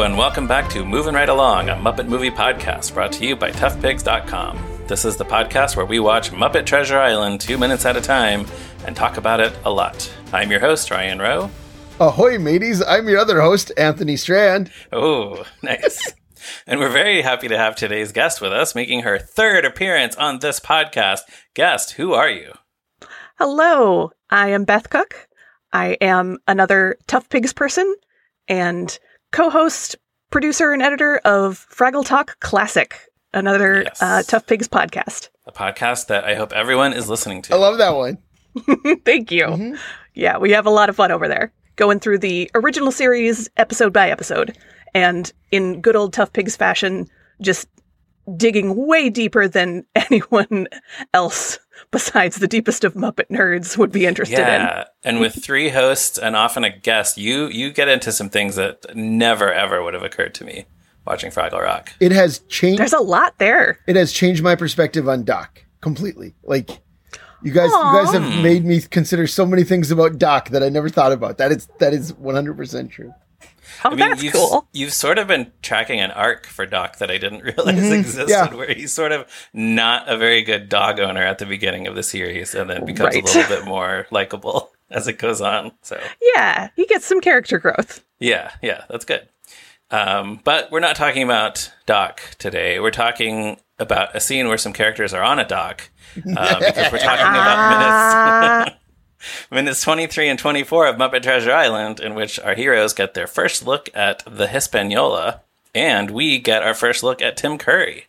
and welcome back to Moving Right Along, a Muppet movie podcast brought to you by toughpigs.com. This is the podcast where we watch Muppet Treasure Island 2 minutes at a time and talk about it a lot. I'm your host, Ryan Rowe. Ahoy, mateys. I'm your other host, Anthony Strand. Oh, nice. And we're very happy to have today's guest with us, making her third appearance on this podcast. Guest, who are you? Hello, I am Beth Cook. I am another Tough Pigs person and co-host, producer, and editor of Fraggle Talk Classic, another Tough Pigs podcast. A podcast that I hope everyone is listening to. I love that one. Thank you. Mm-hmm. Yeah, we have a lot of fun over there, going through the original series episode by episode, and in good old Tough Pigs fashion, just digging way deeper than anyone else besides the deepest of Muppet nerds would be interested in. Yeah, and with three hosts and often a guest, you get into some things that never, ever would have occurred to me watching Fraggle Rock. It has changed. There's a lot there. It has changed my perspective on Doc completely. Like, you guys have made me consider so many things about Doc that I never thought about. That is 100% true. Oh, that's cool. You've sort of been tracking an arc for Doc that I didn't realize existed, where he's sort of not a very good dog owner at the beginning of the series and then becomes a little bit more likable as it goes on. So yeah, he gets some character growth. Yeah, that's good. But we're not talking about Doc today. We're talking about a scene where some characters are on a dock because we're talking about minutes 23 and 24 of Muppet Treasure Island, in which our heroes get their first look at the Hispaniola, and we get our first look at Tim Curry.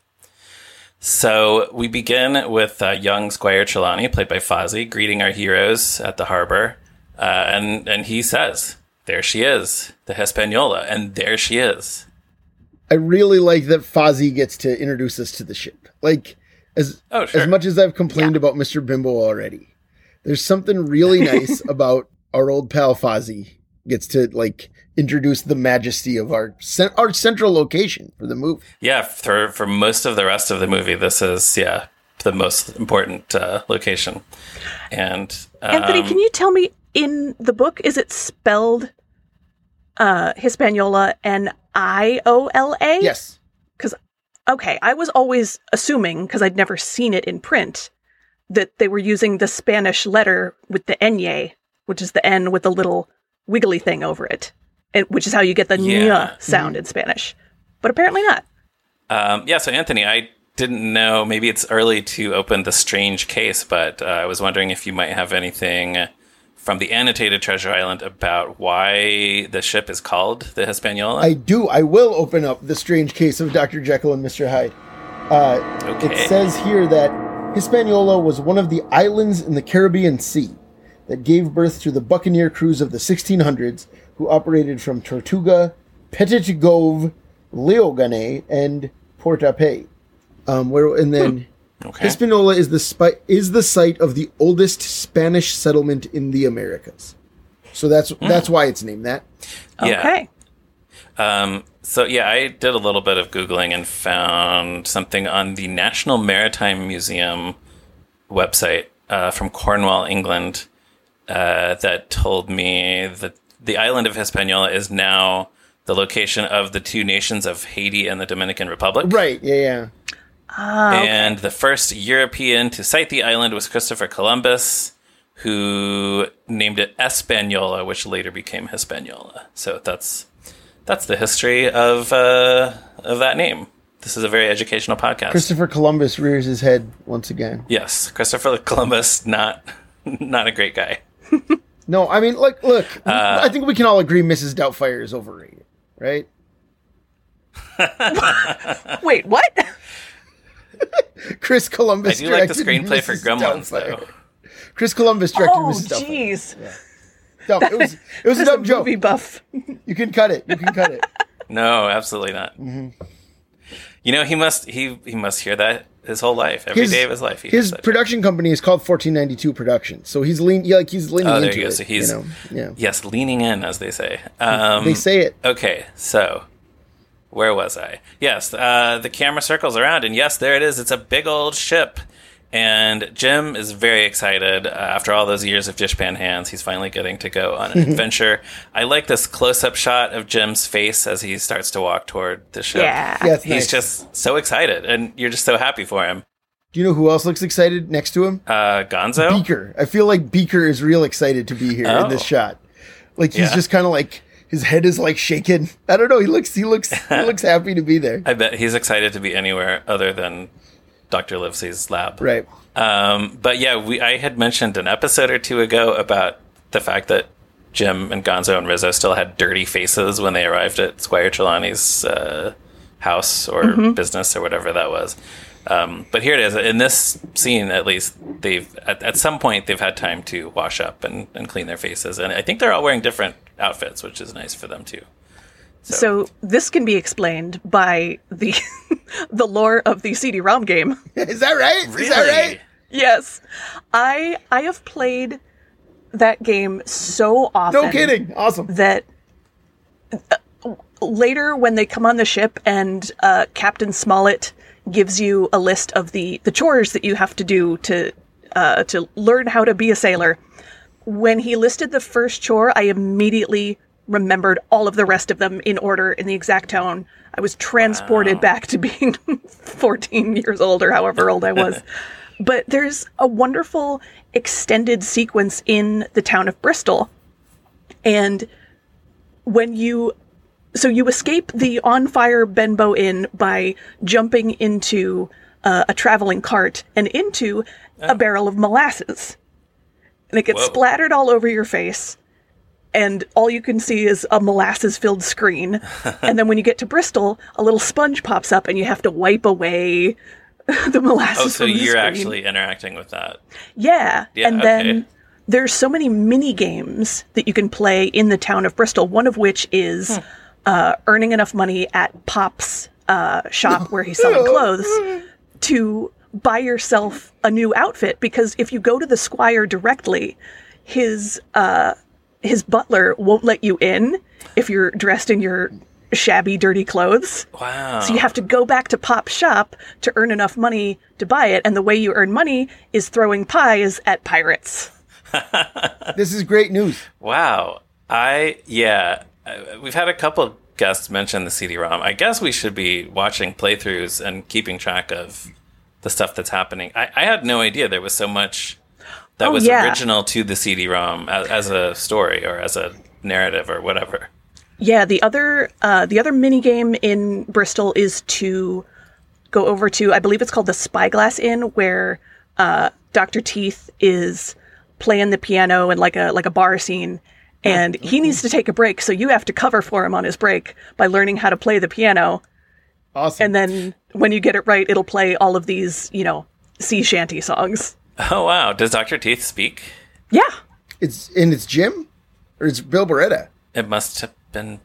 So we begin with young Squire Trelawney, played by Fozzie, greeting our heroes at the harbor, and he says, "There she is, the Hispaniola," and there she is. I really like that Fozzie gets to introduce us to the ship. Like, as much as I've complained about Mr. Bimbo already, there's something really nice about our old pal Fozzie gets to, like, introduce the majesty of our central location for the movie. Yeah, for most of the rest of the movie, this is, the most important location. And Anthony, can you tell me, in the book, is it spelled Hispaniola Niola? Yes. Because, I was always assuming, because I'd never seen it in print, that they were using the Spanish letter with the Nye, which is the N with the little wiggly thing over it, which is how you get the ñ sound in Spanish. But apparently not. So Anthony, I didn't know, maybe it's early to open the strange case, but I was wondering if you might have anything from the annotated Treasure Island about why the ship is called the Hispaniola. I do. I will open up the strange case of Dr. Jekyll and Mr. Hyde. It says here that Hispaniola was one of the islands in the Caribbean Sea that gave birth to the buccaneer crews of the 1600s, who operated from Tortuga, Petit Goave, Leogane, and Portape. Hispaniola is the site of the oldest Spanish settlement in the Americas. So that's why it's named that. Yeah. Okay. I did a little bit of Googling and found something on the National Maritime Museum website from Cornwall, England, that told me that the island of Hispaniola is now the location of the two nations of Haiti and the Dominican Republic. Right, yeah. And the first European to sight the island was Christopher Columbus, who named it Española, which later became Hispaniola. So that's the history of that name. This is a very educational podcast. Christopher Columbus rears his head once again. Yes, Christopher Columbus, not a great guy. No, I mean, look, I think we can all agree Mrs. Doubtfire is overrated, right? Wait, what? Chris Columbus I do like the directed screenplay for Mrs. Gremlins, Doubtfire. though. Chris Columbus directed Mrs. Doubtfire. Oh, jeez. Yeah. Dumb. It was a dumb joke. Movie buff. You can cut it. No, absolutely not. Mm-hmm. You know, he must hear that his whole life, every day of his life. His production company is called 1492 Productions, so he's leaning into it. So he's yes, leaning in, as they say. They say it. Okay, so where was I? Yes, the camera circles around, and yes, there it is. It's a big old ship, And Jim is very excited. After all those years of dishpan hands, he's finally getting to go on an adventure. I like this close-up shot of Jim's face as he starts to walk toward the ship. Yeah. He's He's just so excited, and you're just so happy for him. Do you know who else looks excited next to him? Gonzo? Beaker. I feel like Beaker is real excited to be here in this shot. Like he's just kind of like his head is like shaking. I don't know. He looks happy to be there. I bet he's excited to be anywhere other than Dr. Livesey's lab. Right. But yeah, I had mentioned an episode or two ago about the fact that Jim and Gonzo and Rizzo still had dirty faces when they arrived at Squire Trelawney's house or business or whatever that was. But here it is. In this scene, at least, they've at some point they've had time to wash up and clean their faces, and I think they're all wearing different outfits, which is nice for them too. So this can be explained by the the lore of the CD-ROM game. Is that right? Really? Is that right? Yes. I have played that game so often. No kidding. Awesome. That later when they come on the ship and Captain Smollett gives you a list of the chores that you have to do to learn how to be a sailor. When he listed the first chore, I immediately remembered all of the rest of them in order, in the exact tone. I was transported back to being 14 years old or however old I was. But there's a wonderful extended sequence in the town of Bristol. And when you escape the on-fire Benbow Inn by jumping into a traveling cart and into a barrel of molasses. And it gets splattered all over your face. And all you can see is a molasses-filled screen. And then when you get to Bristol, a little sponge pops up and you have to wipe away the molasses. Oh, so from the you're screen. actually interacting with that. Yeah. And okay. then there's so many mini games that you can play in the town of Bristol, one of which is earning enough money at Pop's shop where he's selling clothes to buy yourself a new outfit. Because if you go to the Squire directly, his butler won't let you in if you're dressed in your shabby, dirty clothes. Wow. So you have to go back to Pop's shop to earn enough money to buy it. And the way you earn money is throwing pies at pirates. This is great news. Wow. We've had a couple guests mention the CD-ROM. I guess we should be watching playthroughs and keeping track of the stuff that's happening. I had no idea there was so much that was original to the CD-ROM as a story or as a narrative or whatever. Yeah, the other mini game in Bristol is to go over to, I believe it's called the Spyglass Inn, where Dr. Teeth is playing the piano in like a bar scene, and he needs to take a break, so you have to cover for him on his break by learning how to play the piano. Awesome. And then when you get it right, it'll play all of these, sea shanty songs. Oh, wow. Does Dr. Teeth speak? Yeah. It's Jim? Or it's Bill Beretta? It must have been,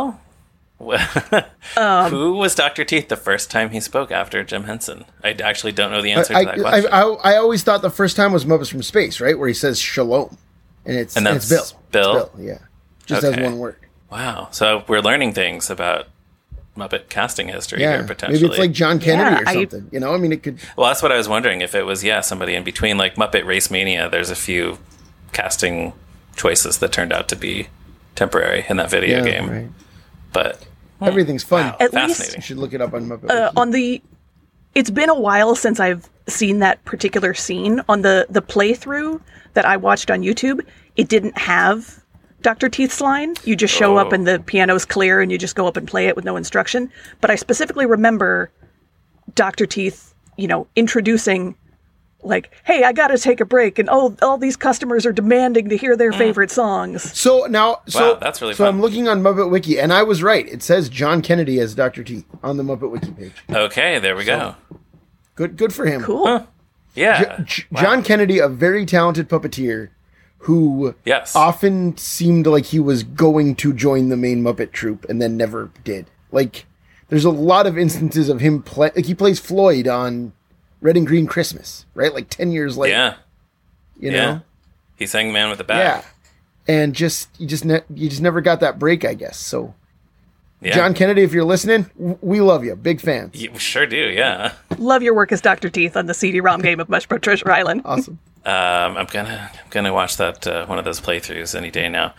who was Dr. Teeth the first time he spoke after Jim Henson? I actually don't know the answer to that question. I always thought the first time was Muppets from Space, right? Where he says shalom. And it's Bill. Bill? It's Bill, yeah. Just has one word. Wow. So we're learning things about Muppet casting history here, potentially. Maybe it's like John Kennedy or something. I mean, it could... Well, that's what I was wondering, if it was, somebody in between. Like Muppet Race Mania, there's a few casting choices that turned out to be temporary in that video game. Right. But... everything's fun. Wow, At fascinating. least, you should look it up on Muppet. It's been a while since I've seen that particular scene. On the playthrough that I watched on YouTube, it didn't have Dr. Teeth's line. You just show up and the piano's clear and you just go up and play it with no instruction. But I specifically remember Dr. Teeth, introducing, like, hey, I gotta take a break, and all these customers are demanding to hear their favorite songs. So now, wow, that's really fun. I'm looking on Muppet Wiki, and I was right. It says John Kennedy as Dr. Teeth on the Muppet Wiki page. Okay, there we go. Good for him. Cool. Huh. Yeah. John Kennedy, a very talented puppeteer who often seemed like he was going to join the main Muppet troupe and then never did. Like, there's a lot of instances of him he plays Floyd on Red and Green Christmas, right? Like 10 years later. Yeah. You know? He sang Man with a Bat. Yeah. And you just never got that break, I guess. So Yeah. John Kennedy, if you're listening, we love you. Big fans. You sure do, yeah. Love your work as Dr. Teeth on the CD-ROM game of Mushroom Treasure Island. Awesome. I'm gonna watch that one of those playthroughs any day now.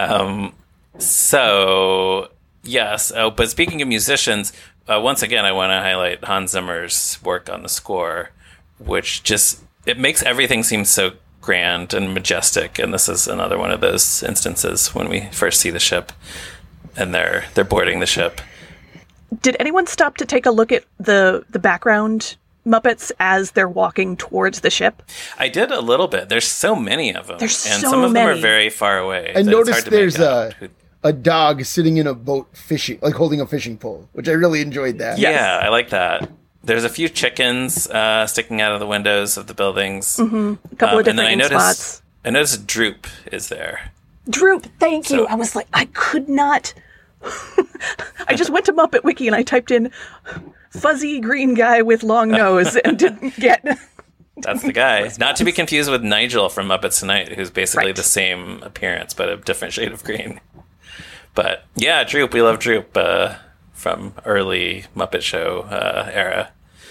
So yes. Oh, but speaking of musicians, once again, I want to highlight Hans Zimmer's work on the score, which it makes everything seem so grand and majestic. And this is another one of those instances when we first see the ship, and they're boarding the ship. Did anyone stop to take a look at the background Muppets as they're walking towards the ship? I did a little bit. There's so many of them. There's and so some of them many. are very far away. I so it's noticed hard to there's make out a dog sitting in a boat fishing, like holding a fishing pole, which I really enjoyed that. Yes. Yeah, I like that. There's a few chickens sticking out of the windows of the buildings. A couple of And then different spots. I noticed Droop is there. Droop, thank you. I was like, I could not. I just went to Muppet Wiki and I typed in fuzzy green guy with long nose and didn't get. That's the guy. Not to be confused with Nigel from Muppets Tonight, who's basically Right. the same appearance, but a different shade of green. But yeah, Droop. We love Droop from early Muppet Show era.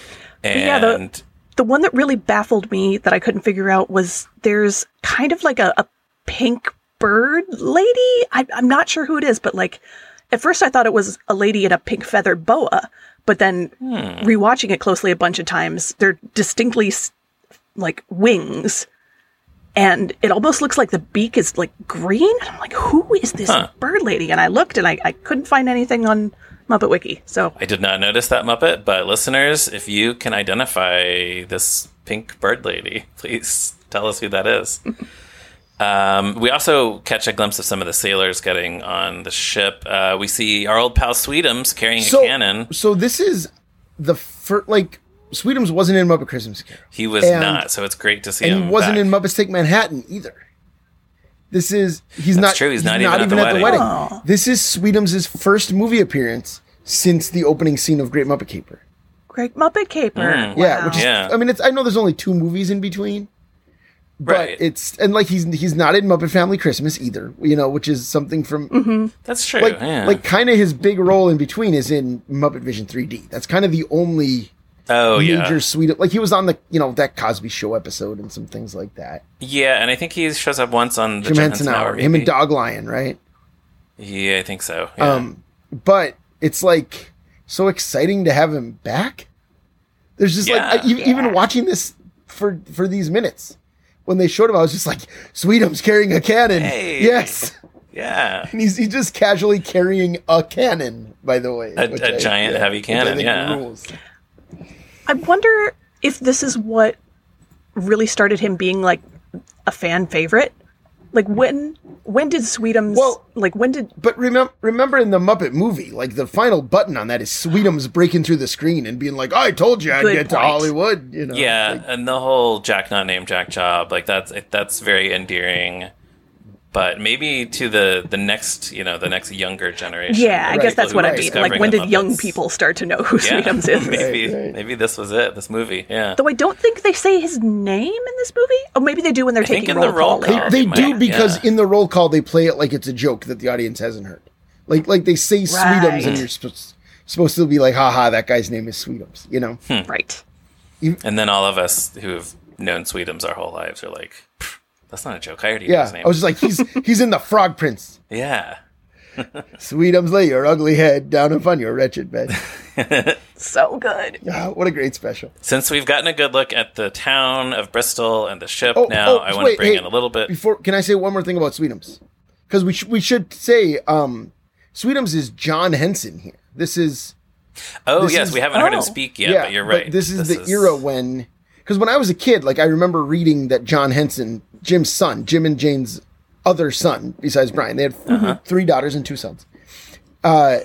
And The one that really baffled me that I couldn't figure out was there's kind of like a pink bird lady. I'm not sure who it is, but like at first I thought it was a lady in a pink feathered boa, but then rewatching it closely a bunch of times, they're distinctly like wings. And it almost looks like the beak is like green. And I'm like, who is this bird lady? And I looked and I couldn't find anything on Muppet Wiki. So I did not notice that Muppet, but listeners, if you can identify this pink bird lady, please tell us who that is. We also catch a glimpse of some of the sailors getting on the ship. We see our old pal Sweetums carrying a cannon. So this is the first, like, Sweetums wasn't in Muppet Christmas Carol. He was not, so it's great to see him. And he wasn't back. in Muppets Take Manhattan either. He's That's not true. He's not even at the wedding. Oh. This is Sweetums' first movie appearance since the opening scene of Great Muppet Caper. Great Muppet Caper. Yeah, which is, Yeah. I mean, I know there's only 2 movies in between, but Right. he's not in Muppet Family Christmas either, which is something from That's true. like kind of his big role in between is in Muppet Vision 3D. That's kind of the only major Sweet, like he was on the that Cosby Show episode and some things like that. Yeah, and I think he shows up once on the Jim Jim Henson Henson Hour, Hour. him and Dog Lion, right? Yeah, I think so. Yeah. But it's like so exciting to have him back. There's just even watching this for these minutes when they showed him, I was just like, Sweetums carrying a cannon. Hey. Yes. Yeah. And he's just casually carrying a cannon, by the way. A giant heavy cannon, which I think yeah. rules. I wonder if this is what really started him being like a fan favorite. Like when did Sweetums? Well, when did? But remember in the Muppet movie, like the final button on that is Sweetums breaking through the screen and being like, "I told you I'd Good get to point. Hollywood." Yeah, like, and the whole Jack not named Jack job, like that's very endearing. But maybe to the next, the next younger generation. Yeah, I guess that's what I mean. discovering Like when the did young Muppets. people start to know who Sweetums is? Maybe this was it. This movie, yeah. Though I don't think they say his name in this movie. Oh, maybe they do when they're think taking in the roll call. roll call. later. they might, do because yeah. in the roll call they play it like it's a joke that the audience hasn't heard. Like they say Sweetums and you're supposed to be like, "Ha, that guy's name is Sweetums," Right. And then all of us who have known Sweetums our whole lives are like, that's not a joke. I already knew his Yeah, name. I was just like, he's in the Frog Prince. Yeah. Sweetums, lay your ugly head down upon your wretched bed. So good. Ah, what a great special. Since we've gotten a good look at the town of Bristol and the ship, Oh, now I want to bring in a little bit. Can I say one more thing about Sweetums? Because we should say Sweetums is John Henson here. This is We haven't heard him speak yet, but you're right. But this is the era when, because when I was a kid, like I remember reading that John Henson, Jim's son, Jim and Jane's other son, besides Brian, they had 3 daughters and 2 sons. I'm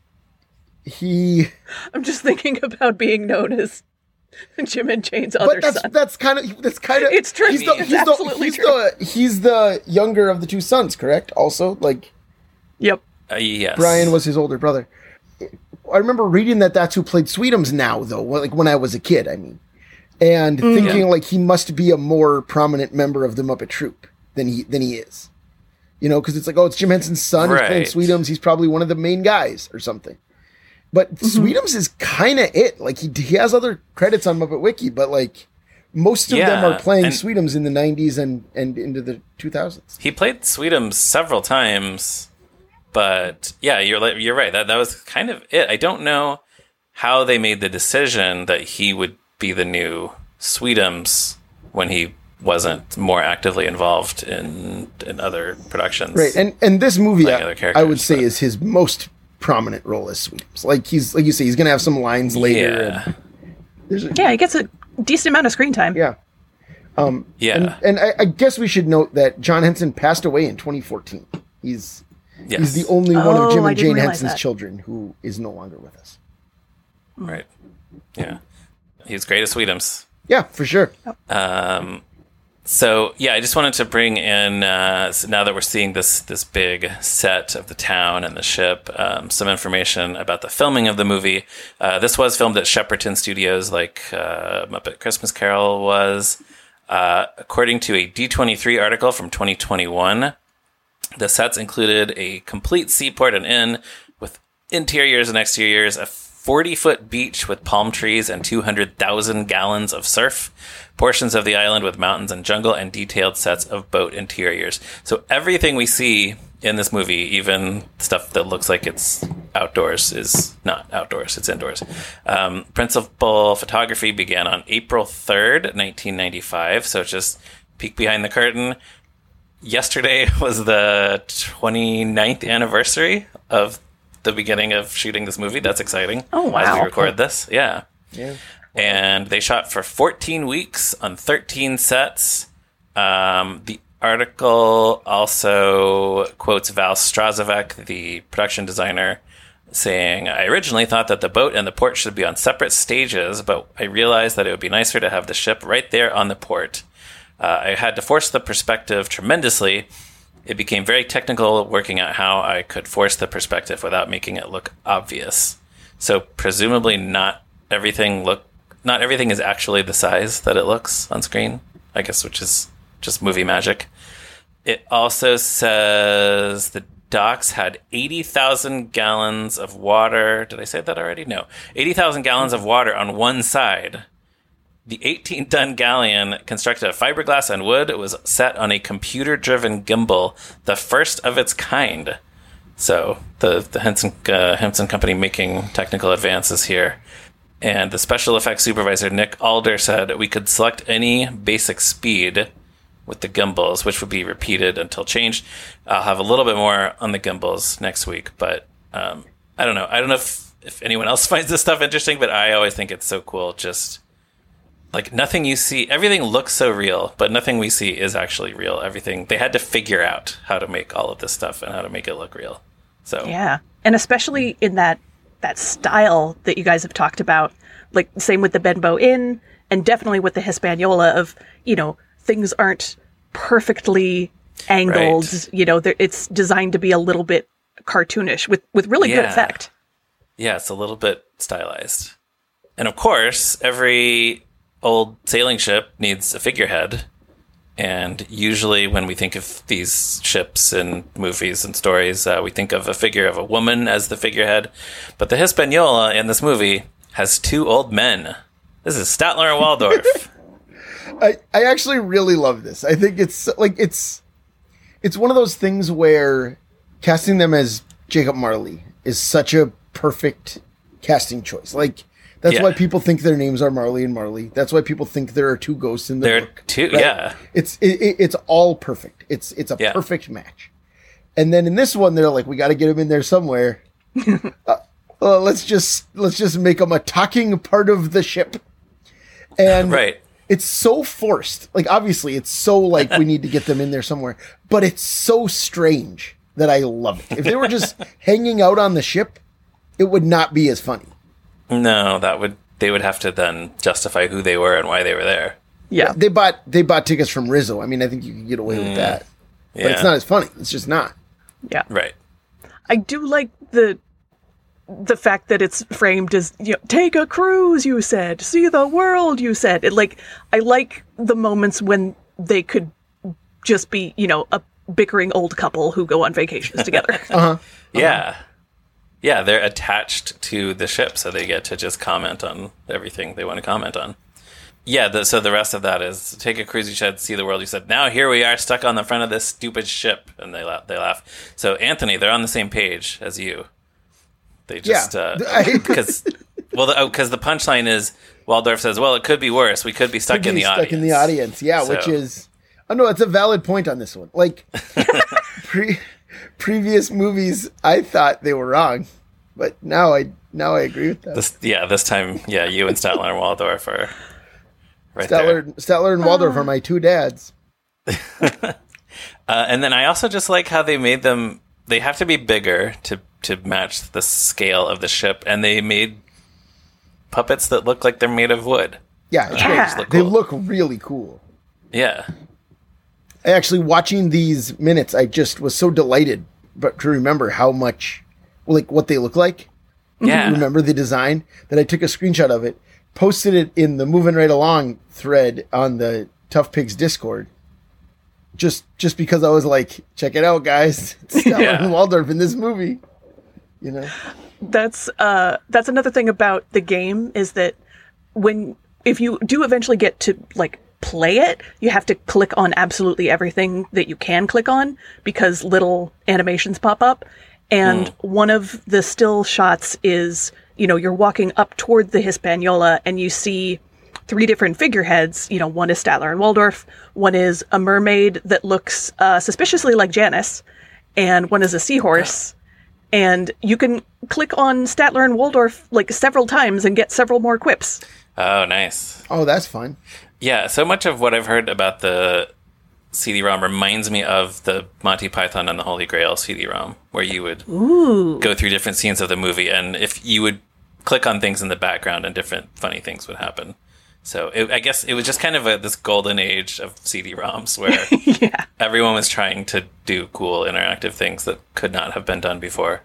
just thinking about being known as Jim and Jane's other son. That's kind of It's true. It's absolutely true. He's the younger of the 2 sons, correct? Also, like Yep. Yes. Brian was his older brother. I remember reading that that's who played Sweetums now, though, like when I was a kid, I mean. And thinking like he must be a more prominent member of the Muppet Troupe than he is. you know, because it's like, oh, it's Jim Henson's son. He's playing Sweetums. He's probably one of the main guys or something. But Sweetums is kind of it. Like, he has other credits on Muppet Wiki, but, like, most of them are playing Sweetums in the 90s and into the 2000s. He played Sweetums several times, but, yeah, you're right. That was kind of it. I don't know how they made the decision that he would be the new Sweetums when he wasn't more actively involved in other productions. Right, and this movie, I would say, is his most prominent role as Sweetums. Like, like you say, he's going to have some lines later. Yeah. He gets a decent amount of screen time. Yeah. And I guess we should note that John Henson passed away in 2014. He's the only one of Jim and Jane Henson's children who is no longer with us. Right. Yeah. He's great at Sweetums. Yeah, for sure. So, yeah, I just wanted to bring in, so now that we're seeing this big set of the town and the ship, some information about the filming of the movie. This was filmed at Shepperton Studios, like Muppet Christmas Carol was. According to a D23 article from 2021, the sets included a complete seaport and inn with interiors and exteriors, a 40-foot beach with palm trees and 200,000 gallons of surf, portions of the island with mountains and jungle, and detailed sets of boat interiors. So everything we see in this movie, even stuff that looks like it's outdoors, is not outdoors, it's indoors. Principal photography began on April 3rd, 1995, so just peek behind the curtain. Yesterday was the 29th anniversary of the beginning of shooting this movie. That's exciting. Oh, wow. As we record this. Yeah. And they shot for 14 weeks on 13 sets. The article also quotes Val Strazovec, the production designer, saying, I originally thought that the boat and the port should be on separate stages, but I realized that it would be nicer to have the ship right there on the port. I had to force the perspective tremendously. It became very technical working out how I could force the perspective without making it look obvious. So presumably not everything is actually the size that it looks on screen, I guess, which is just movie magic. It also says the docks had 80,000 gallons of water. Did I say that already? No. 80,000 gallons of water on one side. The 18-ton galleon, constructed of fiberglass and wood, was set on a computer-driven gimbal, the first of its kind. So the Henson Company making technical advances here. And the special effects supervisor, Nick Alder, said we could select any basic speed with the gimbals, which would be repeated until changed. I'll have a little bit more on the gimbals next week, but I don't know. I don't know if anyone else finds this stuff interesting, but I always think it's so cool. Just like nothing you see, everything looks so real, but nothing we see is actually real. Everything, they had to figure out how to make all of this stuff and how to make it look real. So yeah, and especially in that style that you guys have talked about, like same with the Benbow Inn, and definitely with the Hispaniola of, you know, things aren't perfectly angled. Right. You know, it's designed to be a little bit cartoonish with really good effect. Yeah, it's a little bit stylized, and of course, every old sailing ship needs a figurehead, and usually when we think of these ships in movies and stories, we think of a figure of a woman as the figurehead, but the Hispaniola in this movie has two old men. This is Statler and Waldorf. I actually really love this. I think it's like it's one of those things where casting them as Jacob Marley is such a perfect casting choice. Like, that's why people think their names are Marley and Marley. That's why people think there are two ghosts in the book. There are two, right? Yeah. It's all perfect. It's a perfect match. And then in this one, they're like, we got to get him in there somewhere. Let's just make him a talking part of the ship. And right. It's so forced. Like, obviously, it's so like we need to get them in there somewhere. But it's so strange that I love it. If they were just hanging out on the ship, it would not be as funny. No, they would have to then justify who they were and why they were there. Yeah. They bought tickets from Rizzo. I mean, I think you could get away with that. But it's not as funny. It's just not. Yeah. Right. I do like the fact that it's framed as, you know, take a cruise, you said, see the world, you said. I like the moments when they could just be, you know, bickering old couple who go on vacations together. Yeah. Yeah, they're attached to the ship, so they get to just comment on everything they want to comment on. Yeah, so the rest of that is take a cruise you said, see the world you said. Now here we are stuck on the front of this stupid ship, and they laugh. So Anthony, they're on the same page as you. They just because the punchline is Waldorf says, "Well, it could be worse. We could be stuck in the audience." Stuck in the audience, yeah. So. Which is, no, it's a valid point on this one. Like previous movies, I thought they were wrong, but now I agree with that. This time, you and Statler and Waldorf are right Statler and Waldorf are my two dads. And then I also just like how they made them. They have to be bigger to match the scale of the ship, and they made puppets that look like they're made of wood. Yeah, look cool. They look really cool. Yeah. Actually, watching these minutes, I just was so delighted to remember how much, like, what they look like. Yeah. Remember the design, that I took a screenshot of it, posted it in the Moving Right Along thread on the Tough Pigs Discord. Just because I was like, check it out, guys. It's Statler and Waldorf in this movie. You know? That's another thing about the game is that if you do eventually get to like play it, you have to click on absolutely everything that you can click on because little animations pop up. And one of the still shots is, you're walking up toward the Hispaniola and you see 3 different figureheads. One is Statler and Waldorf, one is a mermaid that looks suspiciously like Janice, and one is a seahorse. And you can click on Statler and Waldorf like several times and get several more quips. Oh, nice. Oh, that's fun. Yeah, so much of what I've heard about the CD-ROM reminds me of the Monty Python and the Holy Grail CD-ROM, where you would go through different scenes of the movie, and if you would click on things in the background and different funny things would happen. So I guess it was just kind of this golden age of CD-ROMs where everyone was trying to do cool interactive things that could not have been done before.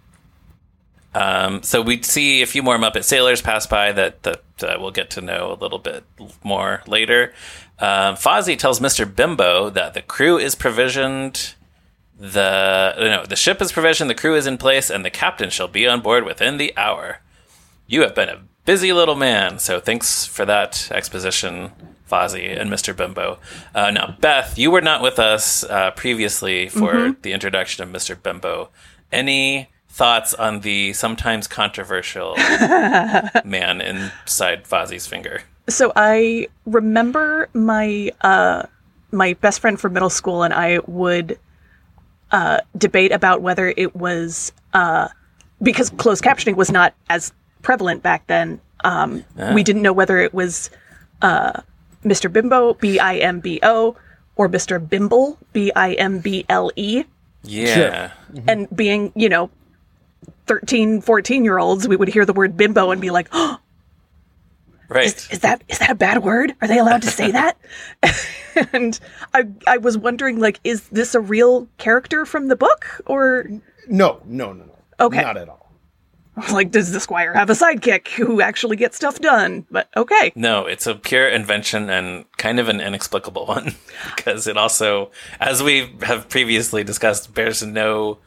So we see a few more Muppet Sailors pass by that we'll get to know a little bit more later. Fozzie tells Mr. Bimbo that the crew is provisioned. The ship is provisioned, the crew is in place, and the captain shall be on board within the hour. You have been a busy little man, so thanks for that exposition, Fozzie and Mr. Bimbo. Now, Beth, you were not with us previously for the introduction of Mr. Bimbo. Any thoughts on the sometimes controversial man inside Fozzie's finger? So I remember my best friend from middle school and I would debate about whether it was because closed captioning was not as prevalent back then. We didn't know whether it was Mr. Bimbo, Bimbo, or Mr. Bimble, Bimble. Yeah. Sure. And being, 13, 14-year-olds, we would hear the word bimbo and be like, oh, right. Is that a bad word? Are they allowed to say that? And I was wondering, like, is this a real character from the book or? No. Okay. Not at all. Like, does the Squire have a sidekick who actually gets stuff done? But okay. No, it's a pure invention and kind of an inexplicable one because it also, as we have previously discussed, bears no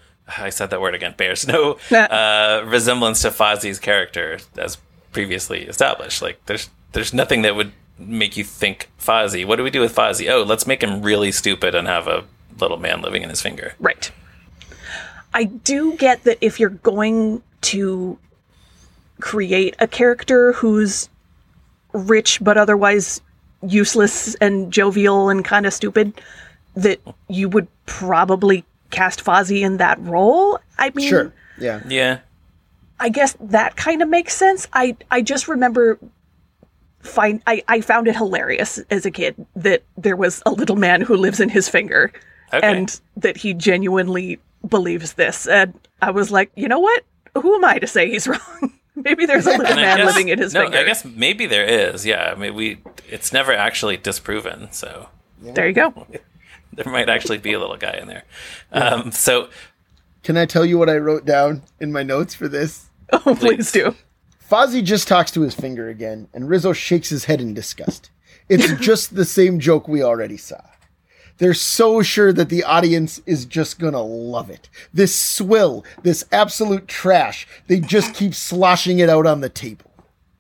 resemblance to Fozzie's character as previously established. Like, there's nothing that would make you think Fozzie. What do we do with Fozzie? Oh, let's make him really stupid and have a little man living in his finger. Right. I do get that if you're going to create a character who's rich but otherwise useless and jovial and kind of stupid, that you would probably cast Fozzie in that role. I mean, sure. Yeah. I guess that kind of makes sense. I just remember I found it hilarious as a kid that there was a little man who lives in his finger and that he genuinely believes this. And I was like, you know what? Who am I to say he's wrong? Maybe there's a little man living in his finger. I guess maybe there is. Yeah. I mean, it's never actually disproven. So there you go. There might actually be a little guy in there. So can I tell you what I wrote down in my notes for this? Oh, please do. Fozzie just talks to his finger again, and Rizzo shakes his head in disgust. It's just the same joke we already saw. They're so sure that the audience is just gonna love it. This swill, this absolute trash, they just keep sloshing it out on the table.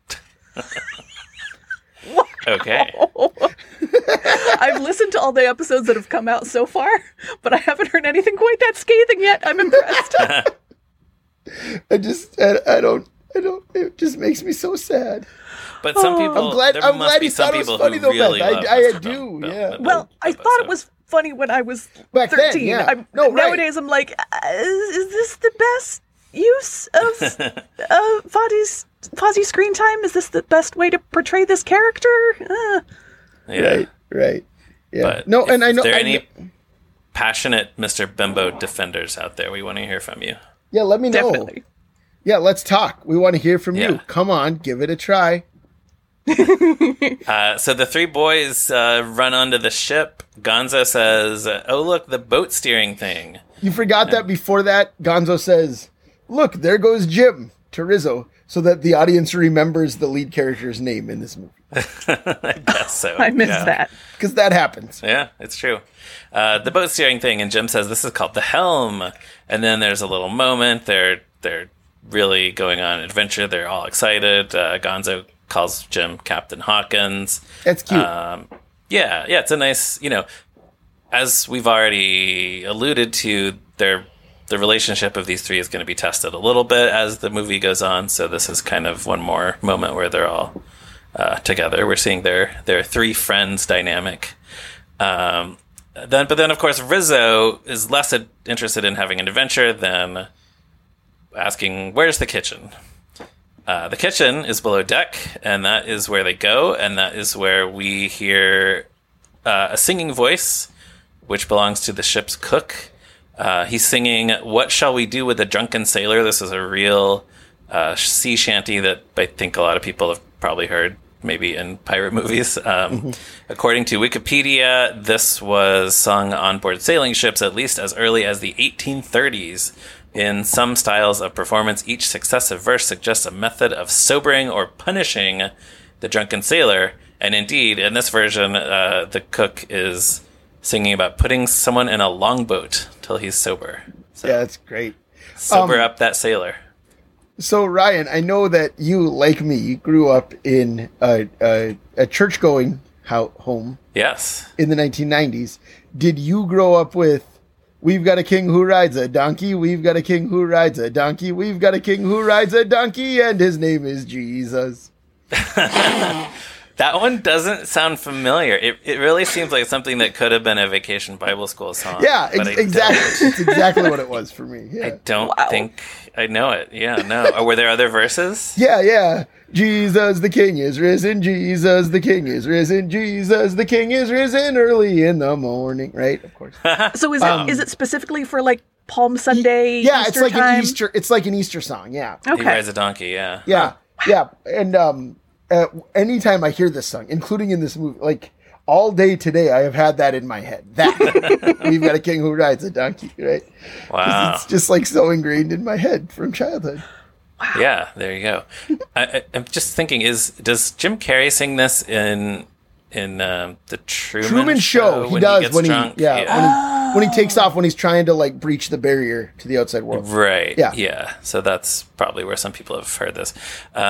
Okay. I've listened to all the episodes that have come out so far, but I haven't heard anything quite that scathing yet. I'm impressed. I don't, it just makes me so sad. But some people, I'm glad he thought it was funny though, really Beth. love I Mr. do, Bill- yeah. Bill- Well, I Bill- thought it was funny when I was Back 13. then, yeah. No, right. Nowadays, I'm like, is this the best use of Fozzie's screen time? Is this the best way to portray this character? Yeah. Right. Yeah. But No, and I know. If there are any passionate Mr. Bimbo defenders out there, we want to hear from you. Yeah, let me know. Definitely. Yeah, let's talk. We want to hear from Yeah. you. Come on, give it a try. So the three boys run onto the ship. Gonzo says, "Oh, look, the boat steering thing." You forgot that before that, Gonzo says, "Look, there goes Jim," to Rizzo, so that the audience remembers the lead character's name in this movie. I guess so. I missed that. Because that happens. Yeah, it's true. The boat steering thing, and Jim says this is called the helm. And then there's a little moment. They're really going on an adventure. They're all excited. Gonzo calls Jim Captain Hawkins. That's cute. Yeah, it's a nice, as we've already alluded to, the relationship of these three is going to be tested a little bit as the movie goes on. So this is kind of one more moment where they're all together. We're seeing their three friends dynamic. But then, of course, Rizzo is less interested in having an adventure than asking, "Where's the kitchen?" The kitchen is below deck, and that is where they go, and that is where we hear a singing voice, which belongs to the ship's cook. He's singing, "What shall we do with a drunken sailor?" This is a real sea shanty that I think a lot of people have probably heard, maybe in pirate movies. According to Wikipedia, this was sung on board sailing ships at least as early as the 1830s. In some styles of performance, each successive verse suggests a method of sobering or punishing the drunken sailor. And indeed, in this version, the cook is singing about putting someone in a longboat till he's sober. So, Yeah, that's great. sober up that sailor. So, Ryan, I know that you, like me, grew up in a church-going home Yes. in the 1990s. Did you grow up with, "We've got a king who rides a donkey, we've got a king who rides a donkey, we've got a king who rides a donkey, and his name is Jesus"? That one doesn't sound familiar. It really seems like something that could have been a Vacation Bible School song. Yeah, but I exactly. It's exactly what it was for me. Yeah. I don't think I know it. Yeah, no. Were there other verses? Yeah. Jesus the King is risen. Jesus the King is risen. Jesus the King is risen early in the morning. Right, of course. So is it specifically for like Palm Sunday? Yeah, Easter it's like time? an Easter. It's like an Easter song. Yeah. He Okay. rides a donkey. Yeah. Yeah. And anytime I hear this song, including in this movie, like all day today, I have had that in my head. That we've got a king who rides a donkey. Right. 'Cause Wow. It's just like so ingrained in my head from childhood. Yeah. There you go. I'm just thinking: does Jim Carrey sing this in the Truman Show. He when does gets when drunk? when he takes off, when he's trying to like breach the barrier to the outside world. Right. Yeah. Yeah. So that's probably where some people have heard this.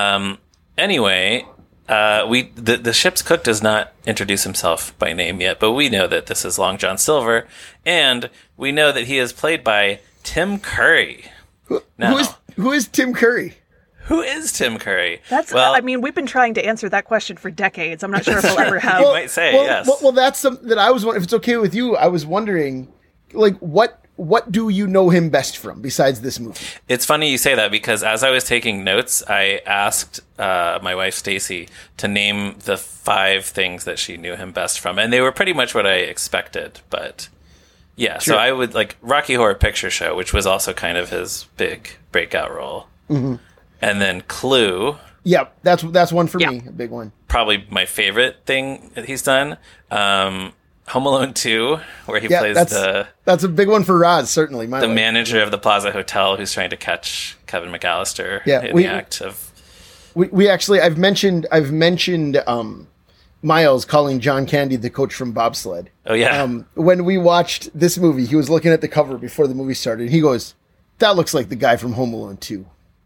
Anyway, the ship's cook does not introduce himself by name yet, but we know that this is Long John Silver, and we know that he is played by Tim Curry. Who is Tim Curry? Who is Tim Curry? I mean, we've been trying to answer that question for decades. I'm not sure if we'll ever have. You might say, yes. Well, that's something that I was wondering. If it's okay with you, I was wondering, like, what do you know him best from besides this movie? It's funny you say that because as I was taking notes, I asked my wife Stacy to name the 5 things that she knew him best from, and they were pretty much what I expected. But yeah, Sure. So I would like Rocky Horror Picture Show, which was also kind of his big breakout role, and then Clue. Yeah, that's one for me, a big one. Probably my favorite thing that he's done. Home Alone 2, where he plays that's a big one for Roz, certainly. the manager of the Plaza Hotel who's trying to catch Kevin McAllister in the act of. We actually I've mentioned Miles calling John Candy the coach from Bobsled. Oh, yeah. When we watched this movie, he was looking at the cover before the movie started. He goes, "That looks like the guy from Home Alone 2."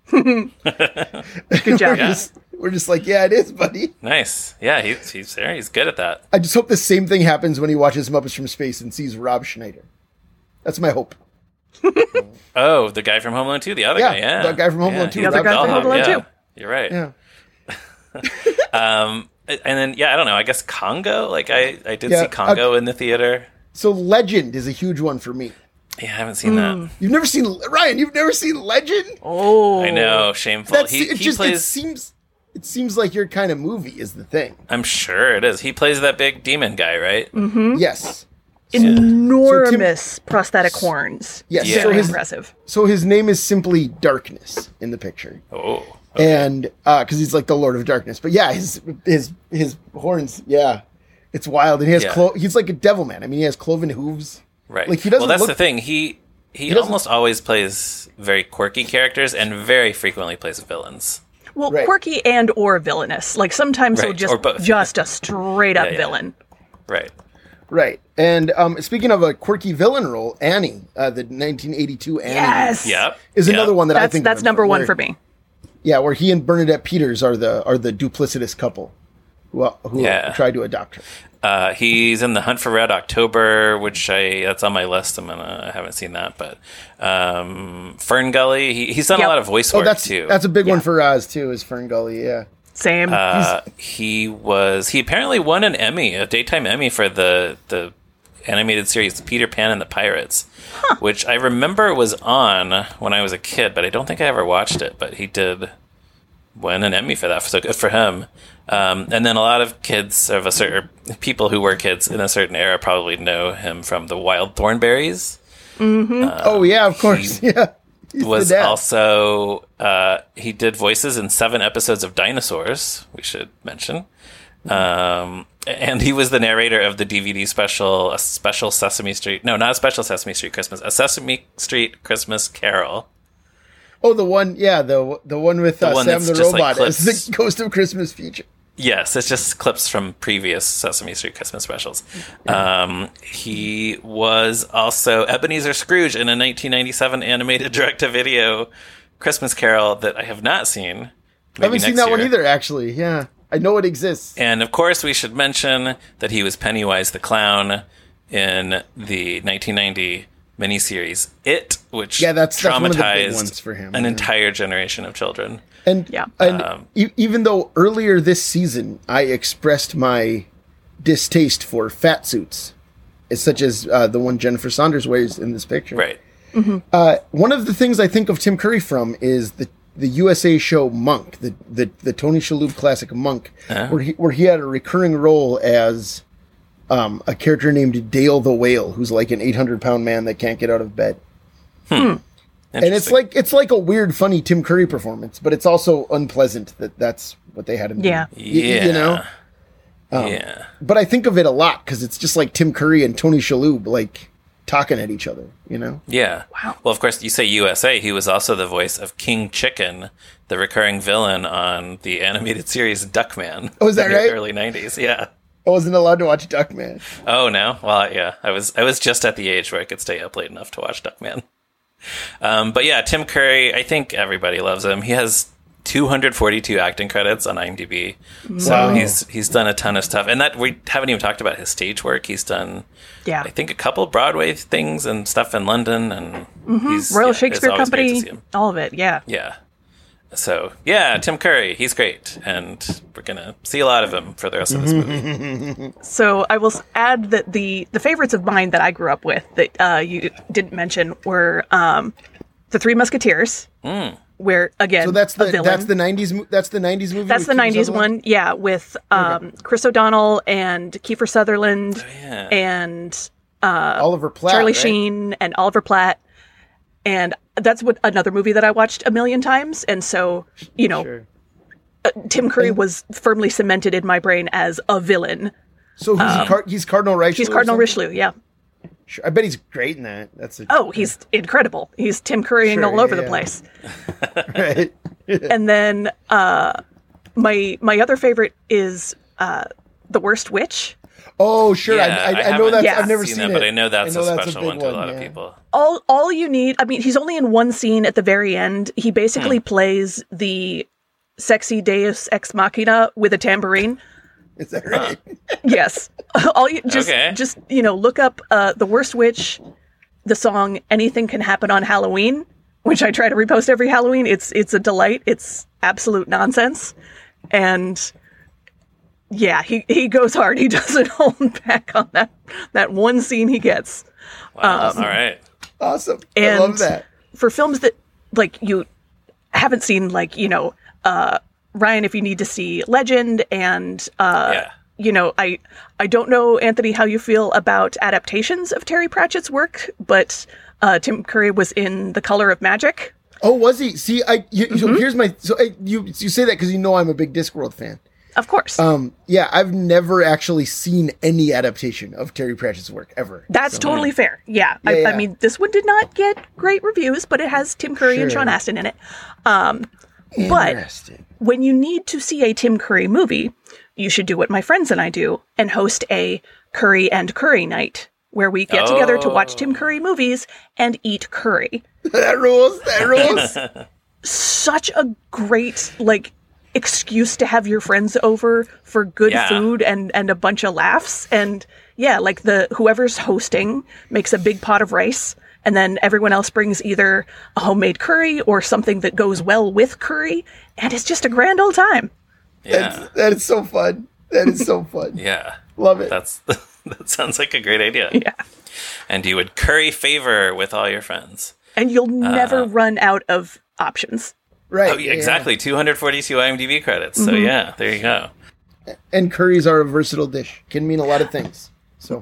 Good job. We're just like, yeah, it is, buddy. Nice. Yeah, he's there. He's good at that. I just hope the same thing happens when he watches Muppets from Space and sees Rob Schneider. That's my hope. Oh, the guy from Home Alone 2, the other guy, yeah. The guy from Home Alone 2. The other guy from Home Alone 2. You're right. Yeah. And then, I don't know. I guess Congo. Like, I did see Congo in the theater. So Legend is a huge one for me. Yeah, I haven't seen that. You've never seen Ryan. You've never seen Legend. Oh, I know, shameful. He plays. It seems like your kind of movie is the thing. I'm sure it is. He plays that big demon guy, right? Mm-hmm. Yes. Enormous prosthetic horns. Yes. Yeah. Very impressive. So his name is simply Darkness in the picture. Oh. And because he's like the Lord of Darkness, but yeah, his horns, yeah, it's wild, and he has he's like a devil man. I mean, he has cloven hooves. Right. Like he doesn't. Well, that's the thing. He almost always plays very quirky characters, and very frequently plays villains. Well, quirky and or villainous. Like sometimes he'll just a straight up villain. Right. Right. And speaking of a quirky villain role, Annie, the 1982 Annie, is another one that I think that's number one for me. Yeah, where he and Bernadette Peters are the duplicitous couple who tried to adopt her. He's in The Hunt for Red October, which that's on my list. I haven't seen that, but Fern Gully. He's done a lot of voice work too. That's a big one for Oz too. Is Fern Gully? Yeah. Same. He apparently won an Emmy, a daytime Emmy for the animated series Peter Pan and the Pirates, which I remember was on when I was a kid, but I don't think I ever watched it. But he did win an Emmy for that, so good for him. And then a lot of kids people who were kids in a certain era probably know him from the Wild Thornberrys. Mm-hmm. Oh yeah, of course. He's was also he did voices in 7 episodes of Dinosaurs. We should mention. And he was the narrator of the DVD special, a special Sesame Street. No, not a special Sesame Street Christmas. A Sesame Street Christmas Carol. Oh, the one, the one with Sam the Robot as the Ghost of Christmas Future. Yes, it's just clips from previous Sesame Street Christmas specials. He was also Ebenezer Scrooge in a 1997 animated direct-to-video Christmas Carol that I have not seen. I haven't seen that one either, actually. Yeah. I know it exists. And of course, we should mention that he was Pennywise the Clown in the 1990 miniseries It, which traumatized for him, an entire generation of children. And even though earlier this season I expressed my distaste for fat suits, such as the one Jennifer Saunders wears in this picture, right? Mm-hmm. One of the things I think of Tim Curry from is the USA show Monk, the Tony Shalhoub classic Monk, where he had a recurring role as a character named Dale the Whale, who's like an 800-pound man that can't get out of bed. And it's like a weird, funny Tim Curry performance, but it's also unpleasant that's what they had him do. You know? But I think of it a lot because it's just like Tim Curry and Tony Shalhoub like talking at each other, you know? Yeah. Wow. Well, of course, you say USA. He was also the voice of King Chicken, the recurring villain on the animated series Duckman. Oh, is that right? In the early 90s, yeah. I wasn't allowed to watch Duckman. Oh, no? Well, yeah. I was just at the age where I could stay up late enough to watch Duckman. But yeah, Tim Curry, I think everybody loves him. He has 242 acting credits on IMDb. So he's done a ton of stuff. And that we haven't even talked about his stage work. He's done, I think, a couple Broadway things and stuff in London. And Royal Shakespeare Company, all of it, yeah. Yeah. So, yeah, Tim Curry, he's great. And we're going to see a lot of him for the rest of this movie. So I will add that the favorites of mine that I grew up with that you didn't mention were The Three Musketeers. Where again, so that's the 90s. That's the 90s movie. That's the 90s one, yeah, with Chris O'Donnell and Kiefer Sutherland and Oliver Platt, Charlie Sheen and Oliver Platt, and that's another movie that I watched a million times, and so Tim Curry was firmly cemented in my brain as a villain. So he's Cardinal Richelieu. He's Cardinal Richelieu, yeah. Sure. I bet he's great in that. He's incredible. He's Tim Currying all over the place. Right. And then my other favorite is The Worst Witch. Oh, sure. Yeah, I know that. Yeah. I've never seen that, it. but I know that's a special big one to a lot of yeah. people. All you need, I mean, he's only in one scene at the very end. He basically plays the sexy Deus Ex Machina with a tambourine. Is that right? Yes. All you just look up The Worst Witch, the song Anything Can Happen on Halloween, which I try to repost every Halloween. It's a delight. It's absolute nonsense. And yeah, he goes hard. He doesn't hold back on that one scene he gets. Wow. All right. Awesome. And I love that. For films that like you haven't seen, like, Ryan, if you need to see Legend, and I don't know, Anthony, how you feel about adaptations of Terry Pratchett's work, but Tim Curry was in The Color of Magic. Oh, was he? See, so here's my you say that because I'm a big Discworld fan. Of course. Yeah, I've never actually seen any adaptation of Terry Pratchett's work ever. That's totally fair. Yeah. Yeah. I mean, this one did not get great reviews, but it has Tim Curry and Sean Astin in it. But when you need to see a Tim Curry movie, you should do what my friends and I do and host a Curry and Curry night where we get together to watch Tim Curry movies and eat curry. That rules. Such a great, excuse to have your friends over for good food and a bunch of laughs. And yeah, whoever's hosting makes a big pot of rice, and then everyone else brings either a homemade curry or something that goes well with curry, and it's just a grand old time. Yeah. That is so fun. That is so fun. Yeah. Love it. That sounds like a great idea. Yeah. And you would curry favor with all your friends. And you'll never run out of options. Right. Oh, yeah, exactly. 242 IMDb credits. So yeah, there you go. And curries are a versatile dish. Can mean a lot of things. So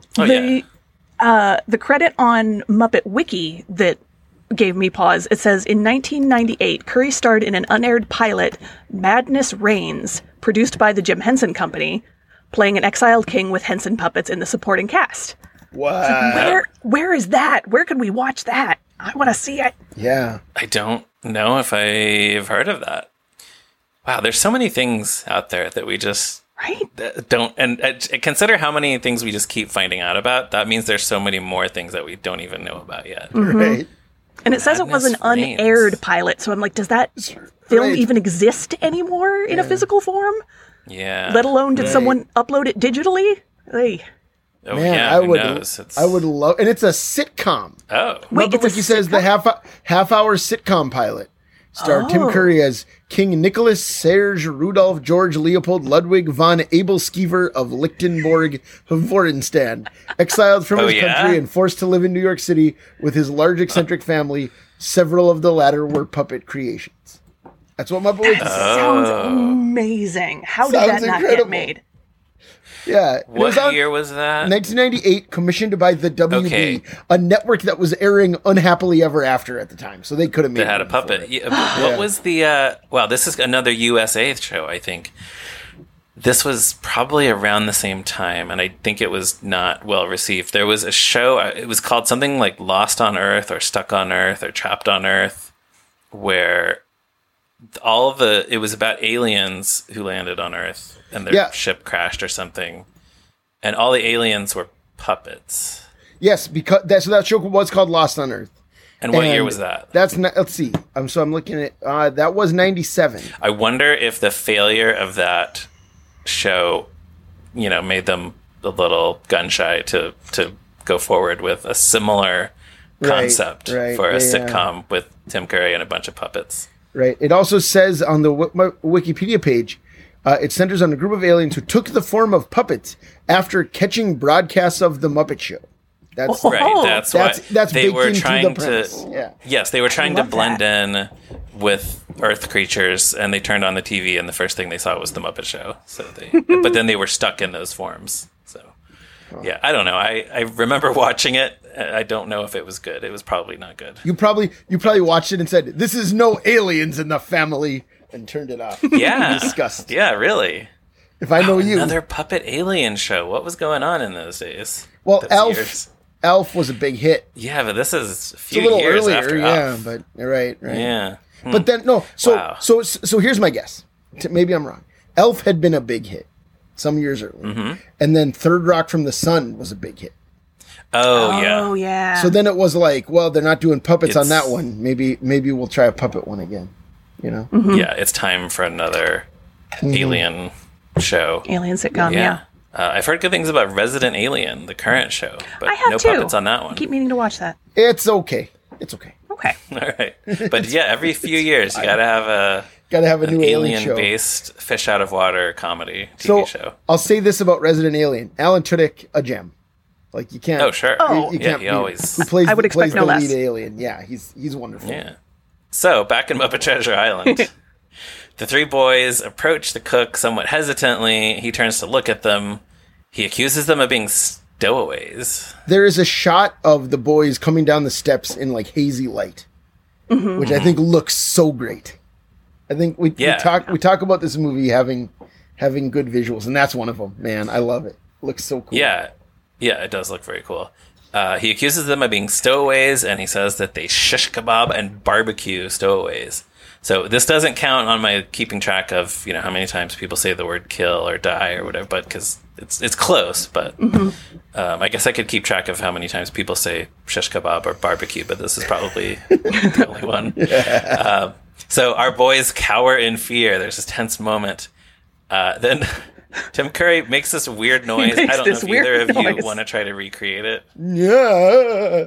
The credit on Muppet Wiki that gave me pause, it says, in 1998, Curry starred in an unaired pilot, Madness Reigns, produced by the Jim Henson Company, playing an exiled king with Henson puppets in the supporting cast. wow. Where is that? Where can we watch that? I want to see it. Yeah. I don't know if I've heard of that. Wow, there's so many things out there that we just don't. And consider how many things we just keep finding out about. That means there's so many more things that we don't even know about yet. Mm-hmm. Right. And it says it was an Madness unaired Reigns. pilot, so I'm like, does that film even exist anymore in a physical form? Yeah. Let alone did someone upload it digitally? Hey. Oh, Man, yeah, who knows? I would love, and it's a sitcom. Oh. Wait, Muppet Wiki says the half-hour sitcom pilot starred Tim Curry as King Nicholas Serge Rudolph George Leopold Ludwig von Abelskiever of Lichtenborg Hovorenstan, exiled from his country and forced to live in New York City with his large eccentric family. Several of the latter were puppet creations. That's what Muppet Wiki says. Sounds amazing. How did that not incredible. get made? Yeah. It was What on year was that? 1998, commissioned by the WB, Okay. a network that was airing Unhappily Ever After at the time, so they could have made That had a one for puppet. it. Yeah, what was the... wow, this is another USA show, I think. This was probably around the same time, and I think it was not well received. There was a show, it was called something like Lost on Earth or Stuck on Earth or Trapped on Earth, where it was about aliens who landed on Earth and their ship crashed or something. And all the aliens were puppets. Yes, because that show was called Lost on Earth. And what year was that? That's not, let's see. I'm looking at that was 97. I wonder if the failure of that show, made them a little gun shy to go forward with a similar concept for a sitcom with Tim Curry and a bunch of puppets. Right. It also says on the Wikipedia page, it centers on a group of aliens who took the form of puppets after catching broadcasts of the Muppet Show. That's right. That's why they baked were into trying the premise. to. Yeah. Yes, they were trying to blend in with Earth creatures, and they turned on the TV, and the first thing they saw was the Muppet Show. So but then they were stuck in those forms. So, yeah, I don't know. I remember watching it. I don't know if it was good. It was probably not good. You probably watched it and said, "This is no aliens in the family," and turned it off. Yeah, Disgust. Yeah, really. If I know you, another puppet alien show. What was going on in those days? Well, those Elf was a big hit. Yeah, but this is a few it's a little years earlier, after yeah. Elf. But right. Yeah. But then no. So Wow. so here's my guess. Maybe I'm wrong. Elf had been a big hit. some years earlier. And then Third Rock from the Sun was a big hit. Oh, yeah. So then it was like, well, they're not doing puppets on that one. Maybe we'll try a puppet one again, you know? Yeah, it's time for another alien show. Alien sitcom, yeah. I've heard good things about Resident Alien, the current show, but I have no too. puppets on that one. I keep meaning to watch that. It's okay. Okay. All right. But yeah, every few years you gotta have a new alien show. Alien-based fish out of water comedy TV show. I'll say this about Resident Alien. Alan Tudyk, a gem. Like, you can't... Oh, sure. You can't he always... Who plays, I would expect plays no the less. lead alien. Yeah, he's wonderful. Yeah. So, back in Muppet Treasure Island, the three boys approach the cook somewhat hesitantly. He turns to look at them. He accuses them of being stowaways. There is a shot of the boys coming down the steps in, like, hazy light, which I think looks so great. I think we talk about this movie having good visuals, and that's one of them. Man, I love it. Looks so cool. Yeah, it does look very cool. He accuses them of being stowaways, and he says that they shish kebab and barbecue stowaways. So this doesn't count on my keeping track of, you know, how many times people say the word kill or die or whatever, but because it's close. But I guess I could keep track of how many times people say shish kebab or barbecue, but this is probably the only one. So our boys cower in fear. There's this tense moment. Then Tim Curry makes this weird noise. I don't know if either of you want to try to recreate it. Yeah.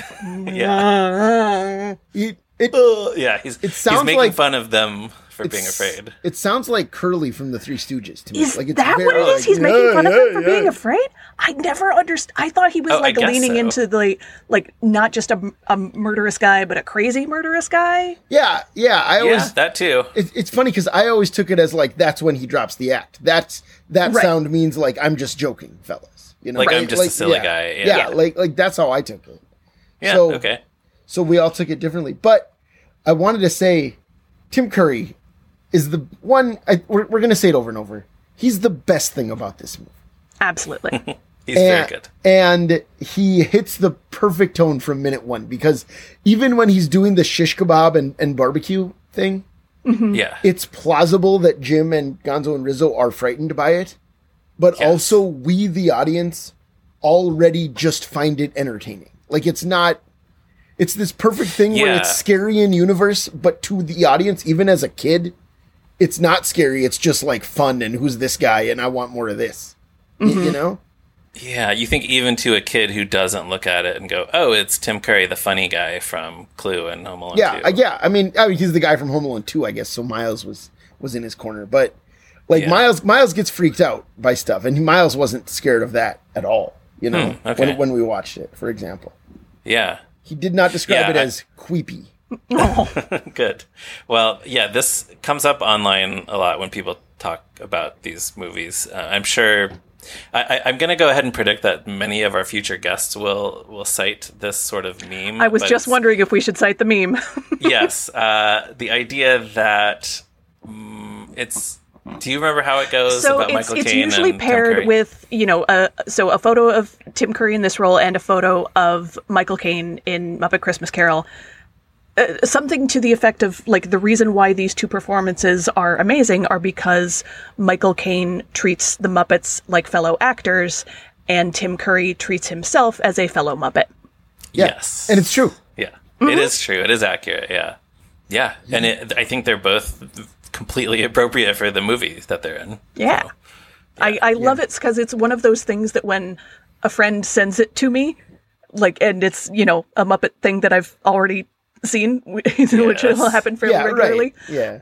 He's making fun of them for being afraid. It sounds like Curly from the Three Stooges to me. Is like, it's that what it is? He's making fun of them for being afraid? I never understood. I thought he was leaning into the not just a murderous guy, but a crazy murderous guy. Yeah. I always that too. It's funny because I always took it as like that's when he drops the act. That sound means like I'm just joking, fellas. You know, I'm just a silly guy. Yeah, like that's how I took it. Yeah. So, okay. So we all took it differently, but I wanted to say, Tim Curry is the one. We're going to say it over and over. He's the best thing about this movie. Absolutely. He's very good. And he hits the perfect tone from minute one, because even when he's doing the shish kebab and barbecue thing, it's plausible that Jim and Gonzo and Rizzo are frightened by it, but also we, the audience, already just find it entertaining. Like, it's this perfect thing where it's scary in universe, but to the audience, even as a kid, it's not scary. It's just like fun and who's this guy and I want more of this. You know? Yeah, you think even to a kid who doesn't look at it and go, oh, it's Tim Curry, the funny guy from Clue and Home Alone 2. I mean, he's the guy from Home Alone 2, I guess, so Miles was in his corner. But, like, Miles gets freaked out by stuff, and Miles wasn't scared of that at all, you know, when we watched it, for example. Yeah. He did not describe it as creepy. Good. Well, yeah, this comes up online a lot when people talk about these movies. I'm sure... I'm going to go ahead and predict that many of our future guests will cite this sort of meme. I was just wondering if we should cite the meme. Yes. The idea that it's... Do you remember how it goes about Michael Caine? It's usually paired with, a photo of Tim Curry in this role and a photo of Michael Caine in Muppet Christmas Carol. Something to the effect of, like, the reason why these two performances are amazing are because Michael Caine treats the Muppets like fellow actors, and Tim Curry treats himself as a fellow Muppet. Yeah. Yes. And it's true. Yeah. It is true. It is accurate. Yeah. Yeah. And I think they're both completely appropriate for the movie that they're in. Yeah. So, I love it because it's one of those things that when a friend sends it to me, like, and it's, a Muppet thing that I've already seen, which will happen fairly regularly. Right.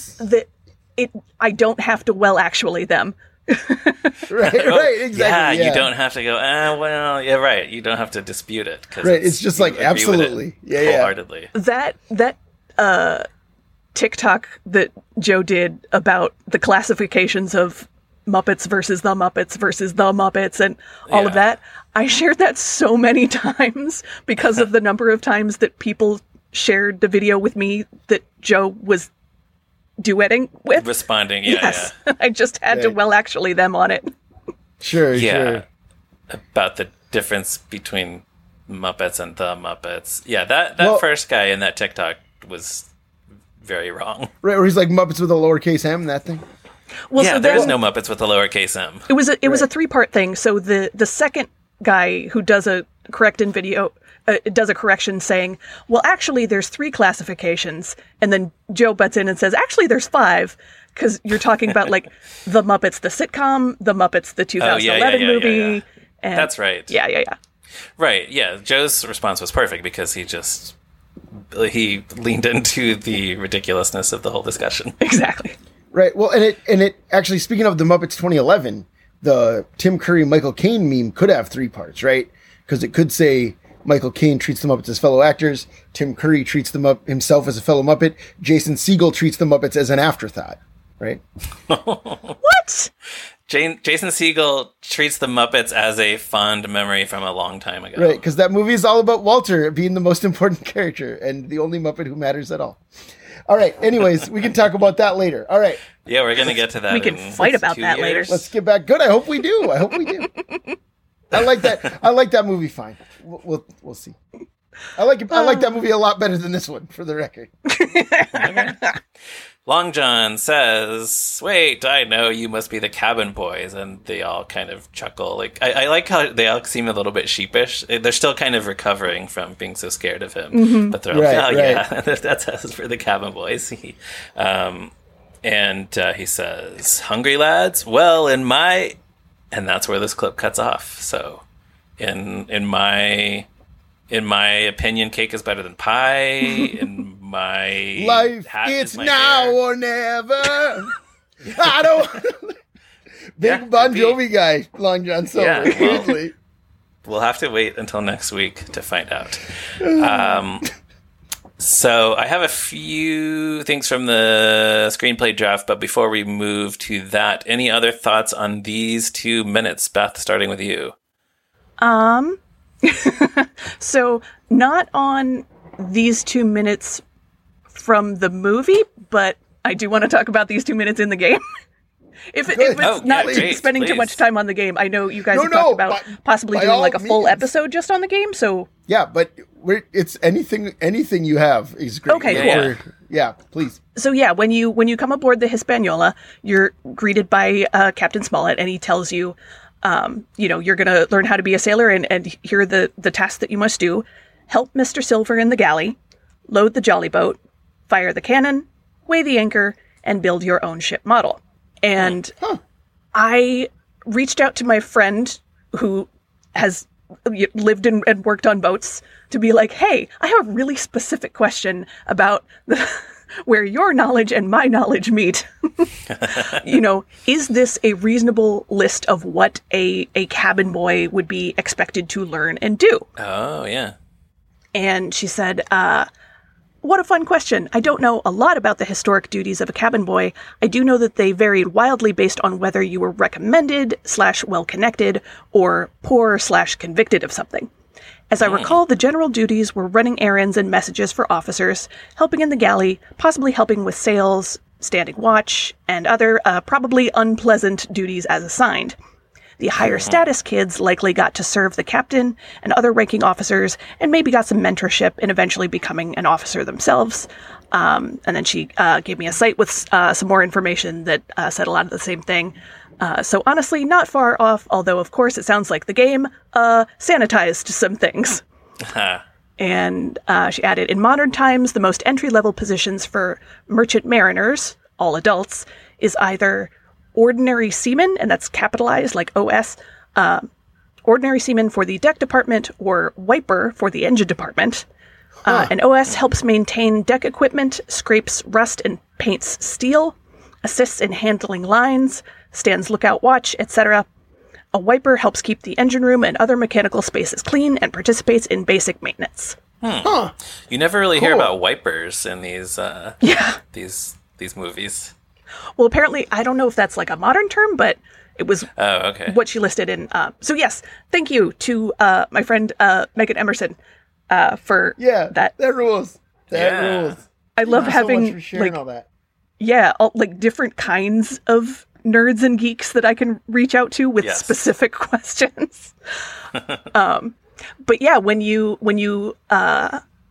Yeah. I don't have to actually them. right, exactly. Yeah, you don't have to go, right. You don't have to dispute it. Right, it's just like, absolutely. Wholeheartedly. That TikTok that Joe did about the classifications of Muppets versus the Muppets and all of that, I shared that so many times because of the number of times that people shared the video with me that Joe was duetting with. Responding, yes. I just had to actually them on it. Sure. About the difference between Muppets and the Muppets. Yeah, that first guy in that TikTok was very wrong. Right, where he's like Muppets with a lowercase m, that thing. Well, yeah, so there is no Muppets with a lowercase m. It was a 3-part thing. So the second guy who does a correction saying, well, actually, there's 3 classifications, and then Joe butts in and says, actually, there's 5, because you're talking about like the Muppets, the sitcom, the Muppets, the 2011 movie. Yeah. And that's right. Yeah. Right. Yeah. Joe's response was perfect because he leaned into the ridiculousness of the whole discussion. Exactly. Right. Well, and it actually, speaking of the Muppets 2011, the Tim Curry Michael Caine meme could have 3 parts, right? Because it could say Michael Caine treats the Muppets as fellow actors, Tim Curry treats himself as a fellow Muppet, Jason Segel treats the Muppets as an afterthought, right? What? Jason Segel treats the Muppets as a fond memory from a long time ago. Right, because that movie is all about Walter being the most important character and the only Muppet who matters at all. All right, anyways, we can talk about that later. All right. Yeah, we're going to get to that. We can fight about that later. Let's get back. Good, I hope we do. I like that movie fine. We'll see. I like that movie a lot better than this one, for the record. Okay. Long John says, wait, I know, you must be the Cabin Boys. And they all kind of chuckle. Like I like how they all seem a little bit sheepish. They're still kind of recovering from being so scared of him. Mm-hmm. But they're like, yeah, that's us for the Cabin Boys. And he says, hungry lads? Well, and that's where this clip cuts off. So in my opinion, cake is better than pie. In my life, hat it's my now hair. or never. I don't. Big Bon Jovi guy, Long John Silver. Yeah, we'll have to wait until next week to find out. So I have a few things from the screenplay draft, but before we move to that, any other thoughts on these 2 minutes? Beth, starting with you. So not on these 2 minutes from the movie, but I do want to talk about these 2 minutes in the game. If it's not spending too much time on the game, I know you guys have talked about possibly doing like a full episode just on the game. So yeah, but it's anything you have is great. Okay, cool. Yeah, please. So yeah, when you come aboard the Hispaniola, you're greeted by Captain Smollett, and he tells you, you're going to learn how to be a sailor, and here are the tasks that you must do: help Mr. Silver in the galley, load the jolly boat, fire the cannon, weigh the anchor, and build your own ship model. And I reached out to my friend who has lived and worked on boats to be like, hey, I have a really specific question about where your knowledge and my knowledge meet. Is this a reasonable list of what a cabin boy would be expected to learn and do? Oh, yeah. And she said, what a fun question. I don't know a lot about the historic duties of a cabin boy. I do know that they varied wildly based on whether you were recommended / well-connected or poor / convicted of something. As I recall, the general duties were running errands and messages for officers, helping in the galley, possibly helping with sails, standing watch, and other probably unpleasant duties as assigned. The higher status kids likely got to serve the captain and other ranking officers and maybe got some mentorship in eventually becoming an officer themselves. And then she gave me a site with some more information that said a lot of the same thing. So honestly, not far off, although of course it sounds like the game sanitized some things. And she added, in modern times, the most entry-level positions for merchant mariners, all adults, is either ordinary seaman, and that's capitalized like OS, ordinary seaman for the deck department, or wiper for the engine department. And OS helps maintain deck equipment, scrapes rust and paints steel, assists in handling lines, stands lookout watch, etc. A wiper helps keep the engine room and other mechanical spaces clean and participates in basic maintenance. You never really hear about wipers in these these movies. Well, apparently, I don't know if that's like a modern term, but it was what she listed in. So yes, thank you to my friend Megan Emerson for that. That rules. That rules. I love having so much for sharing all that. Yeah, different kinds of nerds and geeks that I can reach out to with specific questions. But yeah, when you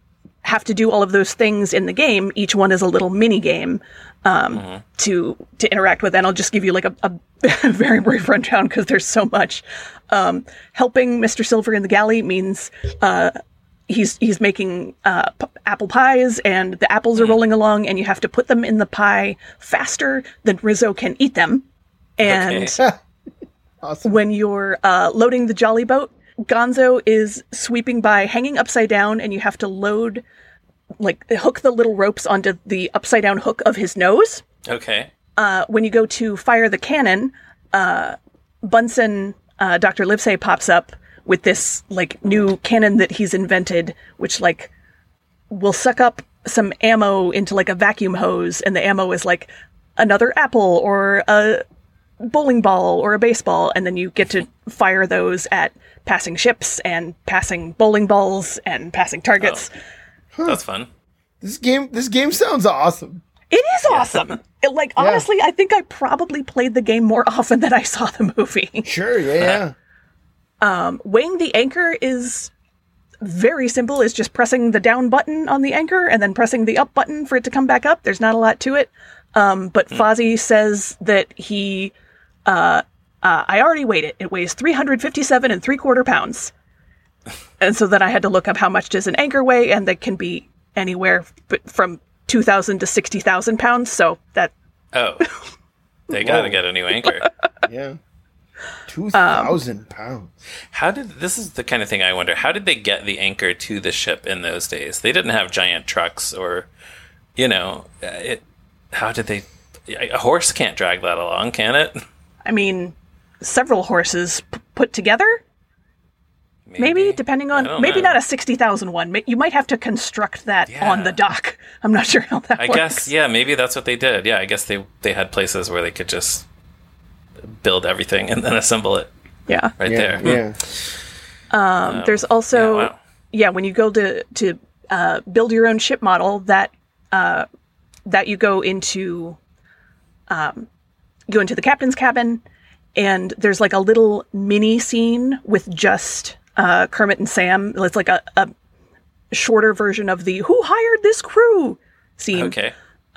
have to do all of those things in the game. Each one is a little mini game to interact with. And I'll just give you like a very brief rundown because there's so much. Helping Mr. Silver in the galley means he's making apple pies, and the apples are rolling along, and you have to put them in the pie faster than Rizzo can eat them. And Awesome. When you're loading the jolly boat, Gonzo is sweeping by hanging upside down, and you have to hook the little ropes onto the upside down hook of his nose. Okay. When you go to fire the cannon, Bunsen, Dr. Livesey pops up with this like new cannon that he's invented, which like will suck up some ammo into like a vacuum hose, and the ammo is like another apple or a bowling ball or a baseball, and then you get to fire those at passing ships and passing bowling balls and passing targets. Oh. That's fun. This game sounds awesome. It is awesome. Honestly, I think I probably played the game more often than I saw the movie. Sure, yeah. Weighing the anchor is very simple. It's just pressing the down button on the anchor and then pressing the up button for it to come back up. There's not a lot to it. But Fozzie says that he... I already weighed it. It weighs 357 3/4 pounds. And so then I had to look up how much does an anchor weigh, and they can be anywhere from 2,000 to 60,000 pounds. So that... Oh. They gotta get a new anchor. Yeah. 2,000 pounds. This is the kind of thing I wonder, how did they get the anchor to the ship in those days? They didn't have giant trucks or, how did they... A horse can't drag that along, can it? I mean, several horses put together? Maybe depending on... Maybe not a 60,000 one. You might have to construct that on the dock. I'm not sure how that works. I guess, maybe that's what they did. Yeah, I guess they had places where they could just build everything and then assemble it. Yeah. Right there. Yeah. There's also... when you go to build your own ship model, that you go into... the captain's cabin, and there's like a little mini scene with just Kermit and Sam. It's like a shorter version of the "Who hired this crew?" scene. Okay.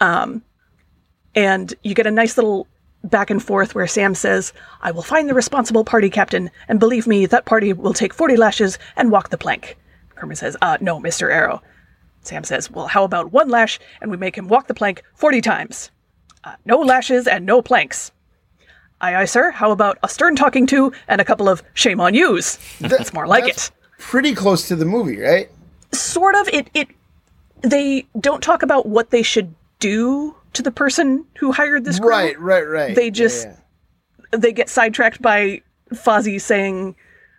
And you get a nice little back and forth where Sam says, "I will find the responsible party captain, and believe me, that party will take 40 lashes and walk the plank." Kermit says, "No, Mr. Arrow." Sam says, "Well, how about 1 lash, and we make him walk the plank 40 times? No lashes and no planks." "Aye, aye, sir. How about a stern talking to and a couple of shame on yous?" That's more like it. Pretty close to the movie, right? Sort of. They don't talk about what they should do to the person who hired this crew. Right. They just... They get sidetracked by Fozzie saying...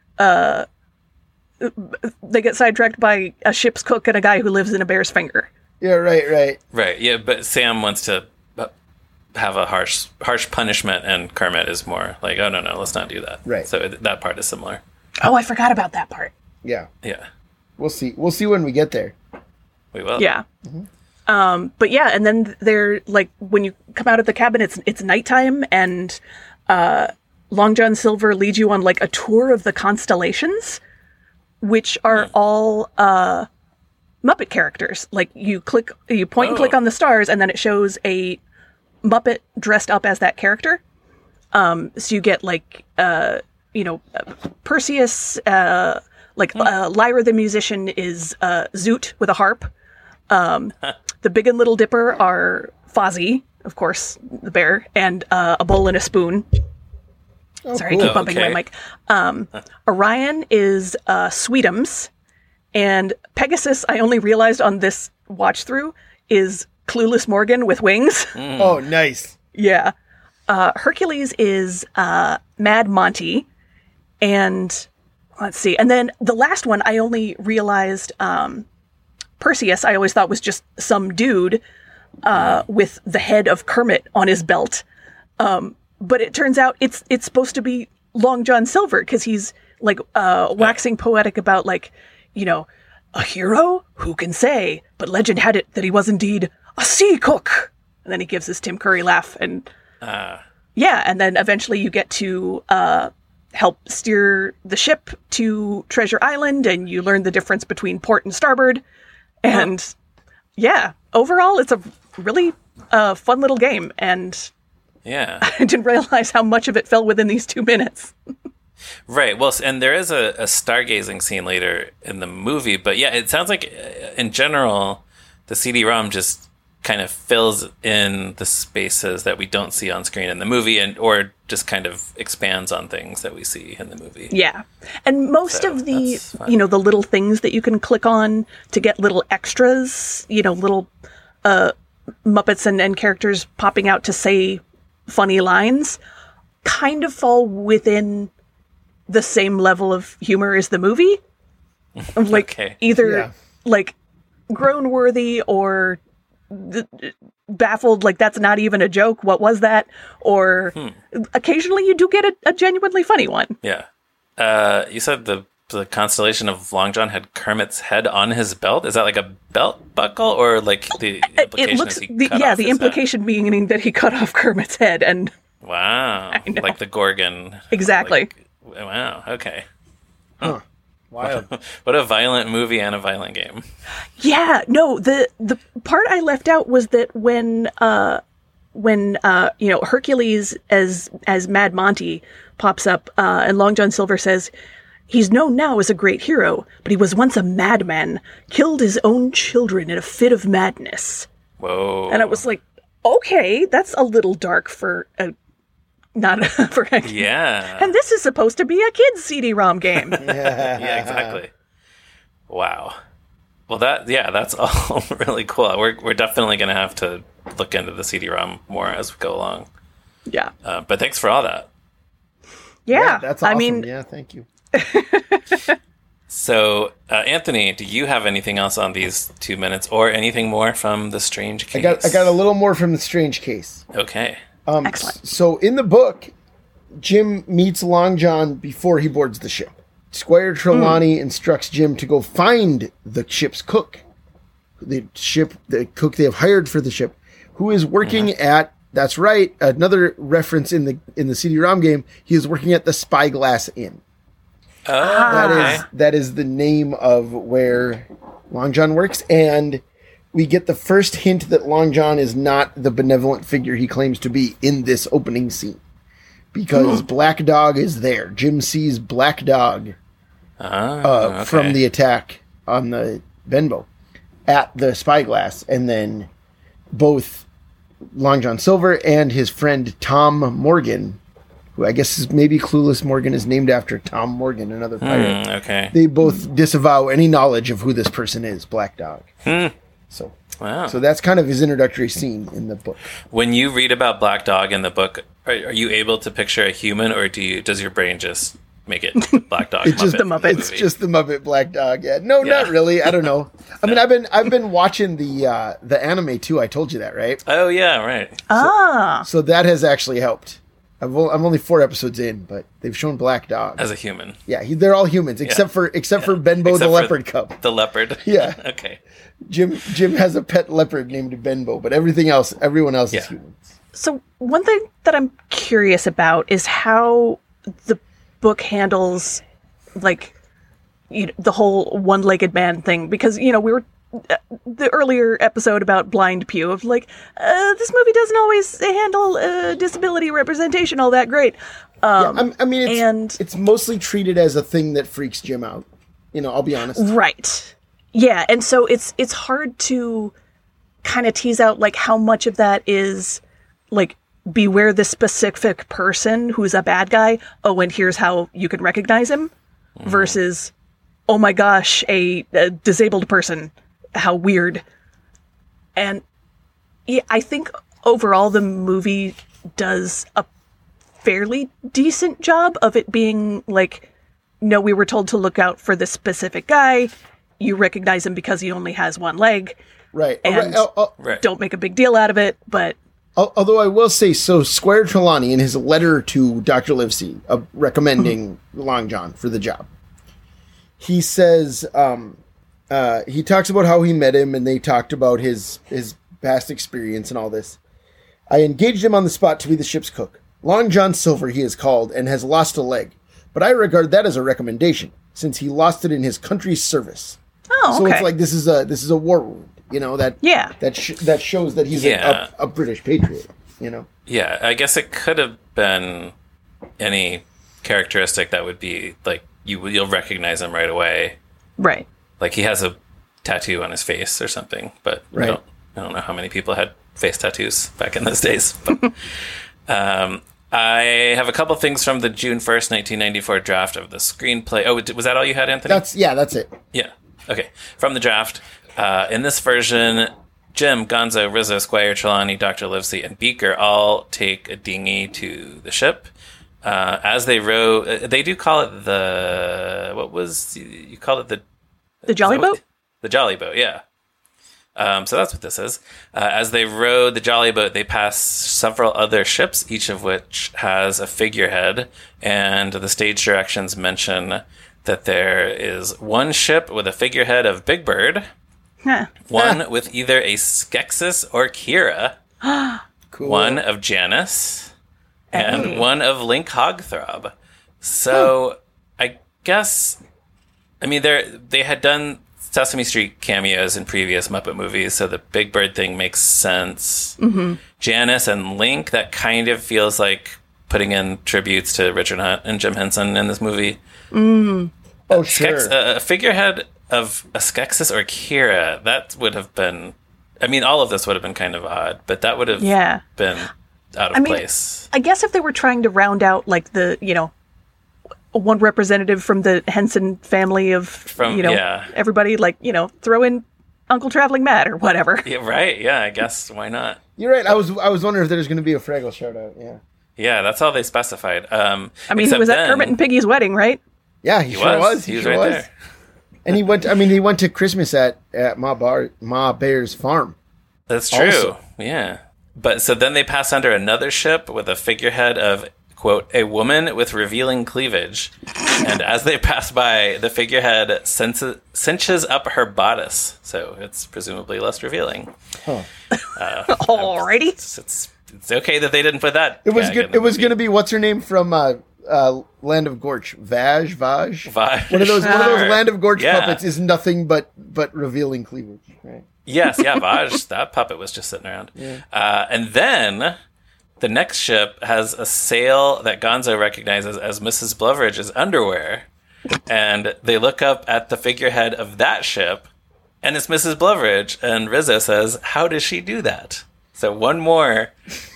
they get sidetracked by a ship's cook and a guy who lives in a bear's finger. Yeah, right. Right, yeah, but Sam wants to have a harsh punishment, and Kermit is more like, "Oh, no, let's not do that." Right. So that part is similar. Oh, I forgot about that part. Yeah. Yeah. We'll see when we get there. We will. Yeah. Mm-hmm. But yeah, and then they're like, when you come out of the cabin, it's nighttime, and Long John Silver leads you on like a tour of the constellations, which are all Muppet characters. Like you point and click on the stars, and then it shows a Muppet dressed up as that character. So you get like Perseus, Lyra the musician is Zoot with a harp. The Big and Little Dipper are Fozzie, of course, the bear, and a bowl and a spoon. Sorry, I keep bumping my mic. Orion is Sweetums, and Pegasus, I only realized on this watch through, is Clueless Morgan with wings. Oh, nice. Yeah. Hercules is Mad Monty, and let's see. And then the last one, I only realized Perseus, I always thought was just some dude with the head of Kermit on his belt. But it turns out it's supposed to be Long John Silver, because he's like waxing poetic about like, a hero? Who can say? But legend had it that he was indeed a sea cook. And then he gives this Tim Curry laugh, and and then eventually you get to help steer the ship to Treasure Island, and you learn the difference between port and starboard. And yeah, overall, it's a really fun little game. And yeah, I didn't realize how much of it fell within these 2 minutes. Right. Well, and there is a stargazing scene later in the movie, but yeah, it sounds like in general, the CD-ROM just kind of fills in the spaces that we don't see on screen in the movie, or just kind of expands on things that we see in the movie. Yeah. And most of the, the little things that you can click on to get little extras, little Muppets and characters popping out to say funny lines, kind of fall within the same level of humor as the movie. Like, either, like, groan-worthy or baffled, like, that's not even a joke, what was that? Or occasionally you do get a genuinely funny one. Yeah. You said the constellation of Long John had Kermit's head on his belt? Is that like a belt buckle, or like the implication is he cut off his implication head? Being that he cut off Kermit's head, and wow, like the Gorgon. Exactly. Wow, okay. Huh. Wild. What a violent movie and a violent game. Yeah, no, the part I left out was that when Hercules as Mad Monty pops up, and Long John Silver says, he's known now as a great hero, but he was once a madman, killed his own children in a fit of madness. Whoa. And I was like, okay, that's a little dark for a yeah. And this is supposed to be a kid's CD-ROM game. Yeah, exactly. Wow. Well, that's all really cool. We're definitely going to have to look into the CD-ROM more as we go along. Yeah. But thanks for all that. Yeah. That's awesome. I mean, yeah, thank you. So, Anthony, do you have anything else on these 2 minutes, or anything more from The Strange Case? I got a little more from The Strange Case. Okay. Excellent. So in the book, Jim meets Long John before he boards the ship. Squire Trelawney instructs Jim to go find the ship's cook, the cook they have hired for the ship, who is working at, that's right, another reference in the CD-ROM game, he is working at the Spyglass Inn. Oh, That is the name of where Long John works, and we get the first hint that Long John is not the benevolent figure he claims to be in this opening scene. Because Black Dog is there. Jim sees Black Dog from the attack on the Benbow at the Spyglass. And then both Long John Silver and his friend Tom Morgan, who I guess is maybe Clueless Morgan is named after Tom Morgan, another pirate. Okay. They both disavow any knowledge of who this person is, Black Dog. So, wow. So that's kind of his introductory scene in the book. When you read about Black Dog in the book, are you able to picture a human, or does your brain just make it Black Dog? It's just the Muppet. It's just the Muppet Black Dog. Yeah. No, not really. I don't know. I mean, I've been watching the anime too. I told you that, right? Oh yeah, right. So that has actually helped. I'm only 4 episodes in, but they've shown Black Dog As a human. Yeah, they're all humans except for Benbow the leopard cub. The leopard. Yeah. Okay. Jim has a pet leopard named Benbow, but everyone else is humans. So one thing that I'm curious about is how the book handles, like, the whole one-legged man thing, because we were the earlier episode about Blind Pew of like, this movie doesn't always handle disability representation all that great. I mean, it's mostly treated as a thing that freaks Jim out. I'll be honest. Right. Yeah, and so it's hard to kind of tease out like how much of that is like, beware this specific person who's a bad guy. Oh, and here's how you can recognize him, versus, oh my gosh, a disabled person. How weird. And yeah, I think overall the movie does a fairly decent job of it being like, no, we were told to look out for this specific guy. You recognize him because he only has one leg. Right. And don't make a big deal out of it, but... Although I will say, so Squire Trelawney, in his letter to Dr. Livesey, recommending Long John for the job, he says... he talks about how he met him, and they talked about his past experience and all this. I engaged him on the spot to be the ship's cook. Long John Silver he is called, and has lost a leg. But I regard that as a recommendation, since he lost it in his country's service. Oh, So okay. it's like this is a war wound, that shows that he's a British patriot, Yeah, I guess it could have been any characteristic that would be like you'll recognize him right away. Right. Like he has a tattoo on his face or something, but Right. I don't know how many people had face tattoos back in those days. But, I have a couple things from the June 1st, 1994 draft of the screenplay. Oh, was that all you had, Anthony? That's it. Yeah. Okay. From the draft, in this version, Jim, Gonzo, Rizzo, Squire, Trelawney, Dr. Livesey, and Beaker all take a dinghy to the ship. As they row, they do call it you call it The Jolly Boat? The Jolly Boat, yeah. So that's what this is. As they row the Jolly Boat, they pass several other ships, each of which has a figurehead, and the stage directions mention that there is one ship with a figurehead of Big Bird, Huh. one with either a Skeksis or Kira, Cool. one of Janus, and one of Link Hogthrob. So I guess, I mean, they had done Sesame Street cameos in previous Muppet movies, so the Big Bird thing makes sense. Mm-hmm. Janice and Link, that kind of feels like putting in tributes to Richard Hunt and Jim Henson in this movie. Mm. Oh, sure. A figurehead of a Skeksis or Kira, that would have been... I mean, all of this would have been kind of odd, but that would have been out of place. I guess if they were trying to round out, like, the, one representative from the Henson family of, everybody, like, throw in Uncle Traveling Matt or whatever. Yeah, right. Yeah, I guess. Why not? You're right. I was wondering if there was going to be a Fraggle shout out. Yeah. Yeah, that's all they specified. He was at Kermit and Piggy's wedding, right? Yeah, he sure was. He was right there. And he went to Christmas at Ma Bear's farm. That's true. Also. Yeah. But so then they pass under another ship with a figurehead of, quote, a woman with revealing cleavage. And as they pass by, the figurehead cinches up her bodice. So it's presumably less revealing. Huh. Alrighty. It's okay that they didn't put that. It was good. It was going to be, what's her name from Land of Gorch? Vaj. One of those Land of Gorch puppets is nothing but revealing cleavage, right? Yes, yeah, Vaj. That puppet was just sitting around. Yeah. And then the next ship has a sail that Gonzo recognizes as Mrs. Bluvridge's underwear, and they look up at the figurehead of that ship, and it's Mrs. Bluvridge. And Rizzo says, "How does she do that?" So one more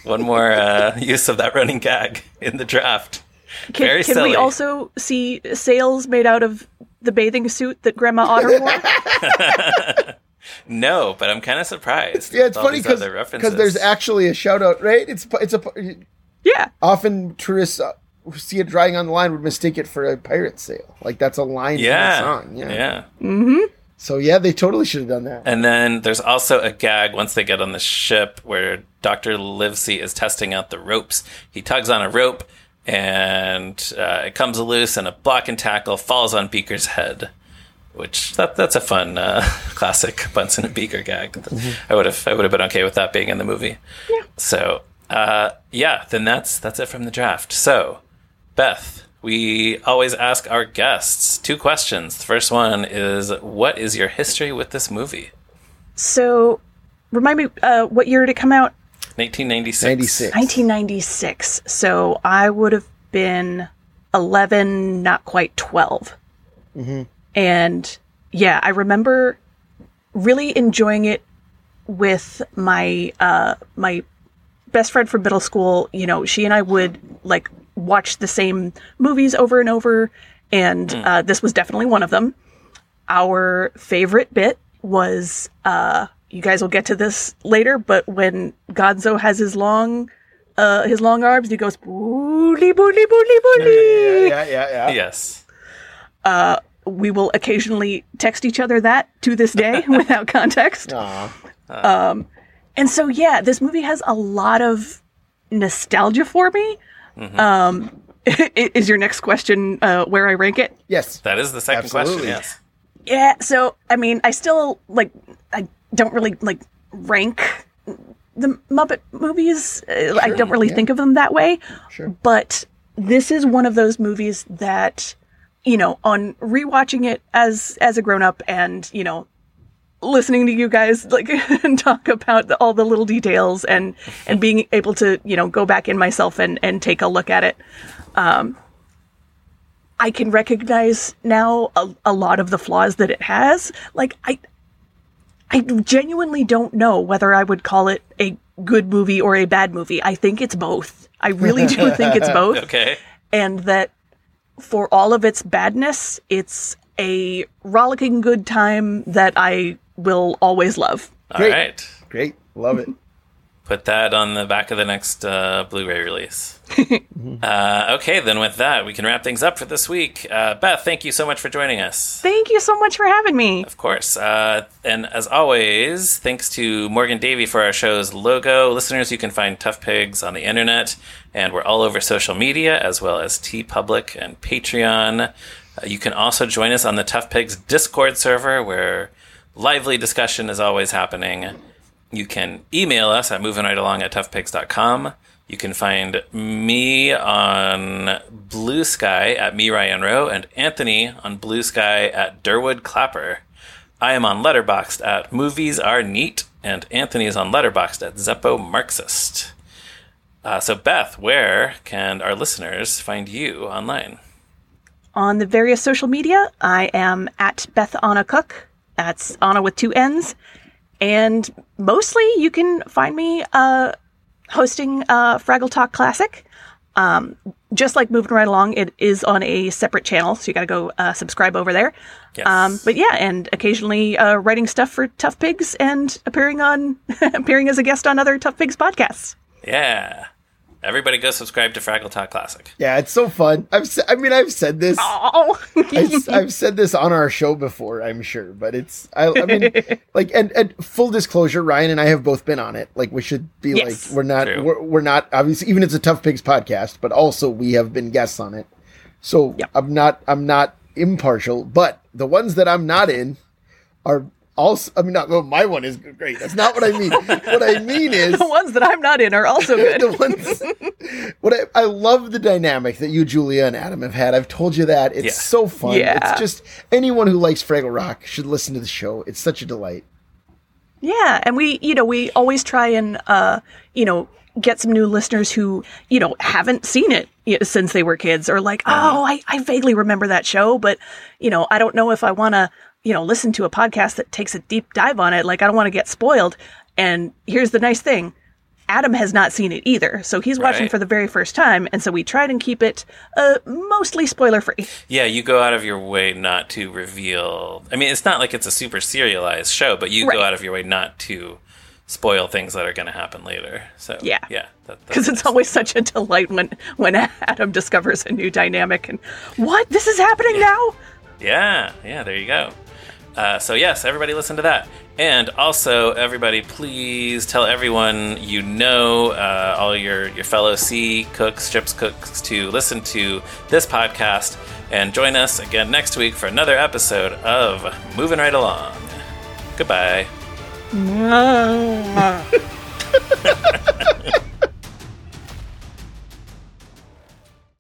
use of that running gag in the draft. Very silly. Can we also see sails made out of the bathing suit that Grandma Otter wore? No, but I'm kind of surprised. Yeah, it's funny because there's actually a shout out, right? It's yeah. Often tourists who see it drying on the line would mistake it for a pirate sail. Like that's a line from the song. Yeah. Mm-hmm. So yeah, they totally should have done that. And then there's also a gag once they get on the ship where Dr. Livesey is testing out the ropes. He tugs on a rope and it comes loose, and a block and tackle falls on Beaker's head. Which that's a fun classic Bunsen and Beaker gag. Mm-hmm. I would have been okay with that being in the movie. Yeah. So then that's it from the draft. So Beth, we always ask our guests 2 questions. The first one is, what is your history with this movie? So remind me, what year did it come out? 1996. 1996. So I would have been 11, not quite 12. Mm-hmm. And yeah, I remember really enjoying it with my my best friend from middle school. She and I would like watch the same movies over and over, and this was definitely one of them. Our favorite bit was, you guys will get to this later, but when Gonzo has his long arms, he goes boodly boodly boodly boodly. Yeah. Yes. We will occasionally text each other that to this day without context. And so, yeah, this movie has a lot of nostalgia for me. Mm-hmm. Is your next question where I rank it? Yes. That is the second question, yes. Yeah, so, I mean, I still, I don't really, rank the Muppet movies. Sure, I don't really think of them that way. Sure. But this is one of those movies that on rewatching it as a grown-up and, listening to you guys talk about all the little details and being able to, go back in myself and take a look at it. I can recognize now a lot of the flaws that it has. I genuinely don't know whether I would call it a good movie or a bad movie. I think it's both. I really do think it's both. Okay. And that for all of its badness, it's a rollicking good time that I will always love. All right. Great. Love it. Put that on the back of the next Blu-ray release. Okay, then with that, we can wrap things up for this week. Beth, thank you so much for joining us. Thank you so much for having me. Of course. And as always, thanks to Morgan Davey for our show's logo. Listeners, you can find Tough Pigs on the internet, and we're all over social media, as well as TeePublic and Patreon. You can also join us on the Tough Pigs Discord server, where lively discussion is always happening. You can email us at movingrightalong@toughpigs.com. You can find me on Blue Sky at me, Ryan Rowe, and Anthony on Blue Sky at Durwood Clapper. I am on Letterboxd at Movies Are Neat, and Anthony is on Letterboxd at Zeppo Marxist. So Beth, where can our listeners find you online? On the various social media, I am at Beth Anna Cook. That's Anna with 2 N's. And mostly you can find me hosting Fraggle Talk Classic. Just like Moving Right Along, it is on a separate channel, so you got to go subscribe over there. Yes. But yeah, and occasionally writing stuff for Tough Pigs and appearing as a guest on other Tough Pigs podcasts. Yeah. Everybody go subscribe to Fraggle Talk Classic. Yeah, it's so fun. I've said this. Oh. I've said this on our show before, I'm sure, but I mean, and full disclosure, Ryan and I have both been on it. We should be yes. we're not obviously, even it's a Tough Pigs podcast, but also we have been guests on it. So yep. I'm not impartial, but the ones that I'm not in are also, my one is great. That's not what I mean. What I mean is the ones that I'm not in are also good. I love the dynamic that you, Julia, and Adam have had. I've told you that. It's so fun. Yeah. It's just anyone who likes Fraggle Rock should listen to the show. It's such a delight. Yeah, and we always try and get some new listeners who haven't seen it since they were kids, or I vaguely remember that show, but I don't know if I want to listen to a podcast that takes a deep dive on it. I don't want to get spoiled. And here's the nice thing. Adam has not seen it either. So he's watching for the very first time. And so we tried and keep it mostly spoiler free. Yeah, you go out of your way not to reveal. I mean, it's not like it's a super serialized show, but you go out of your way not to spoil things that are going to happen later. So yeah. Because it's always such a delight when Adam discovers a new dynamic and what? This is happening now? Yeah, there you go. So yes, everybody listen to that. And also, everybody, please tell everyone all your fellow sea cooks, chips cooks, to listen to this podcast and join us again next week for another episode of Moving Right Along. Goodbye.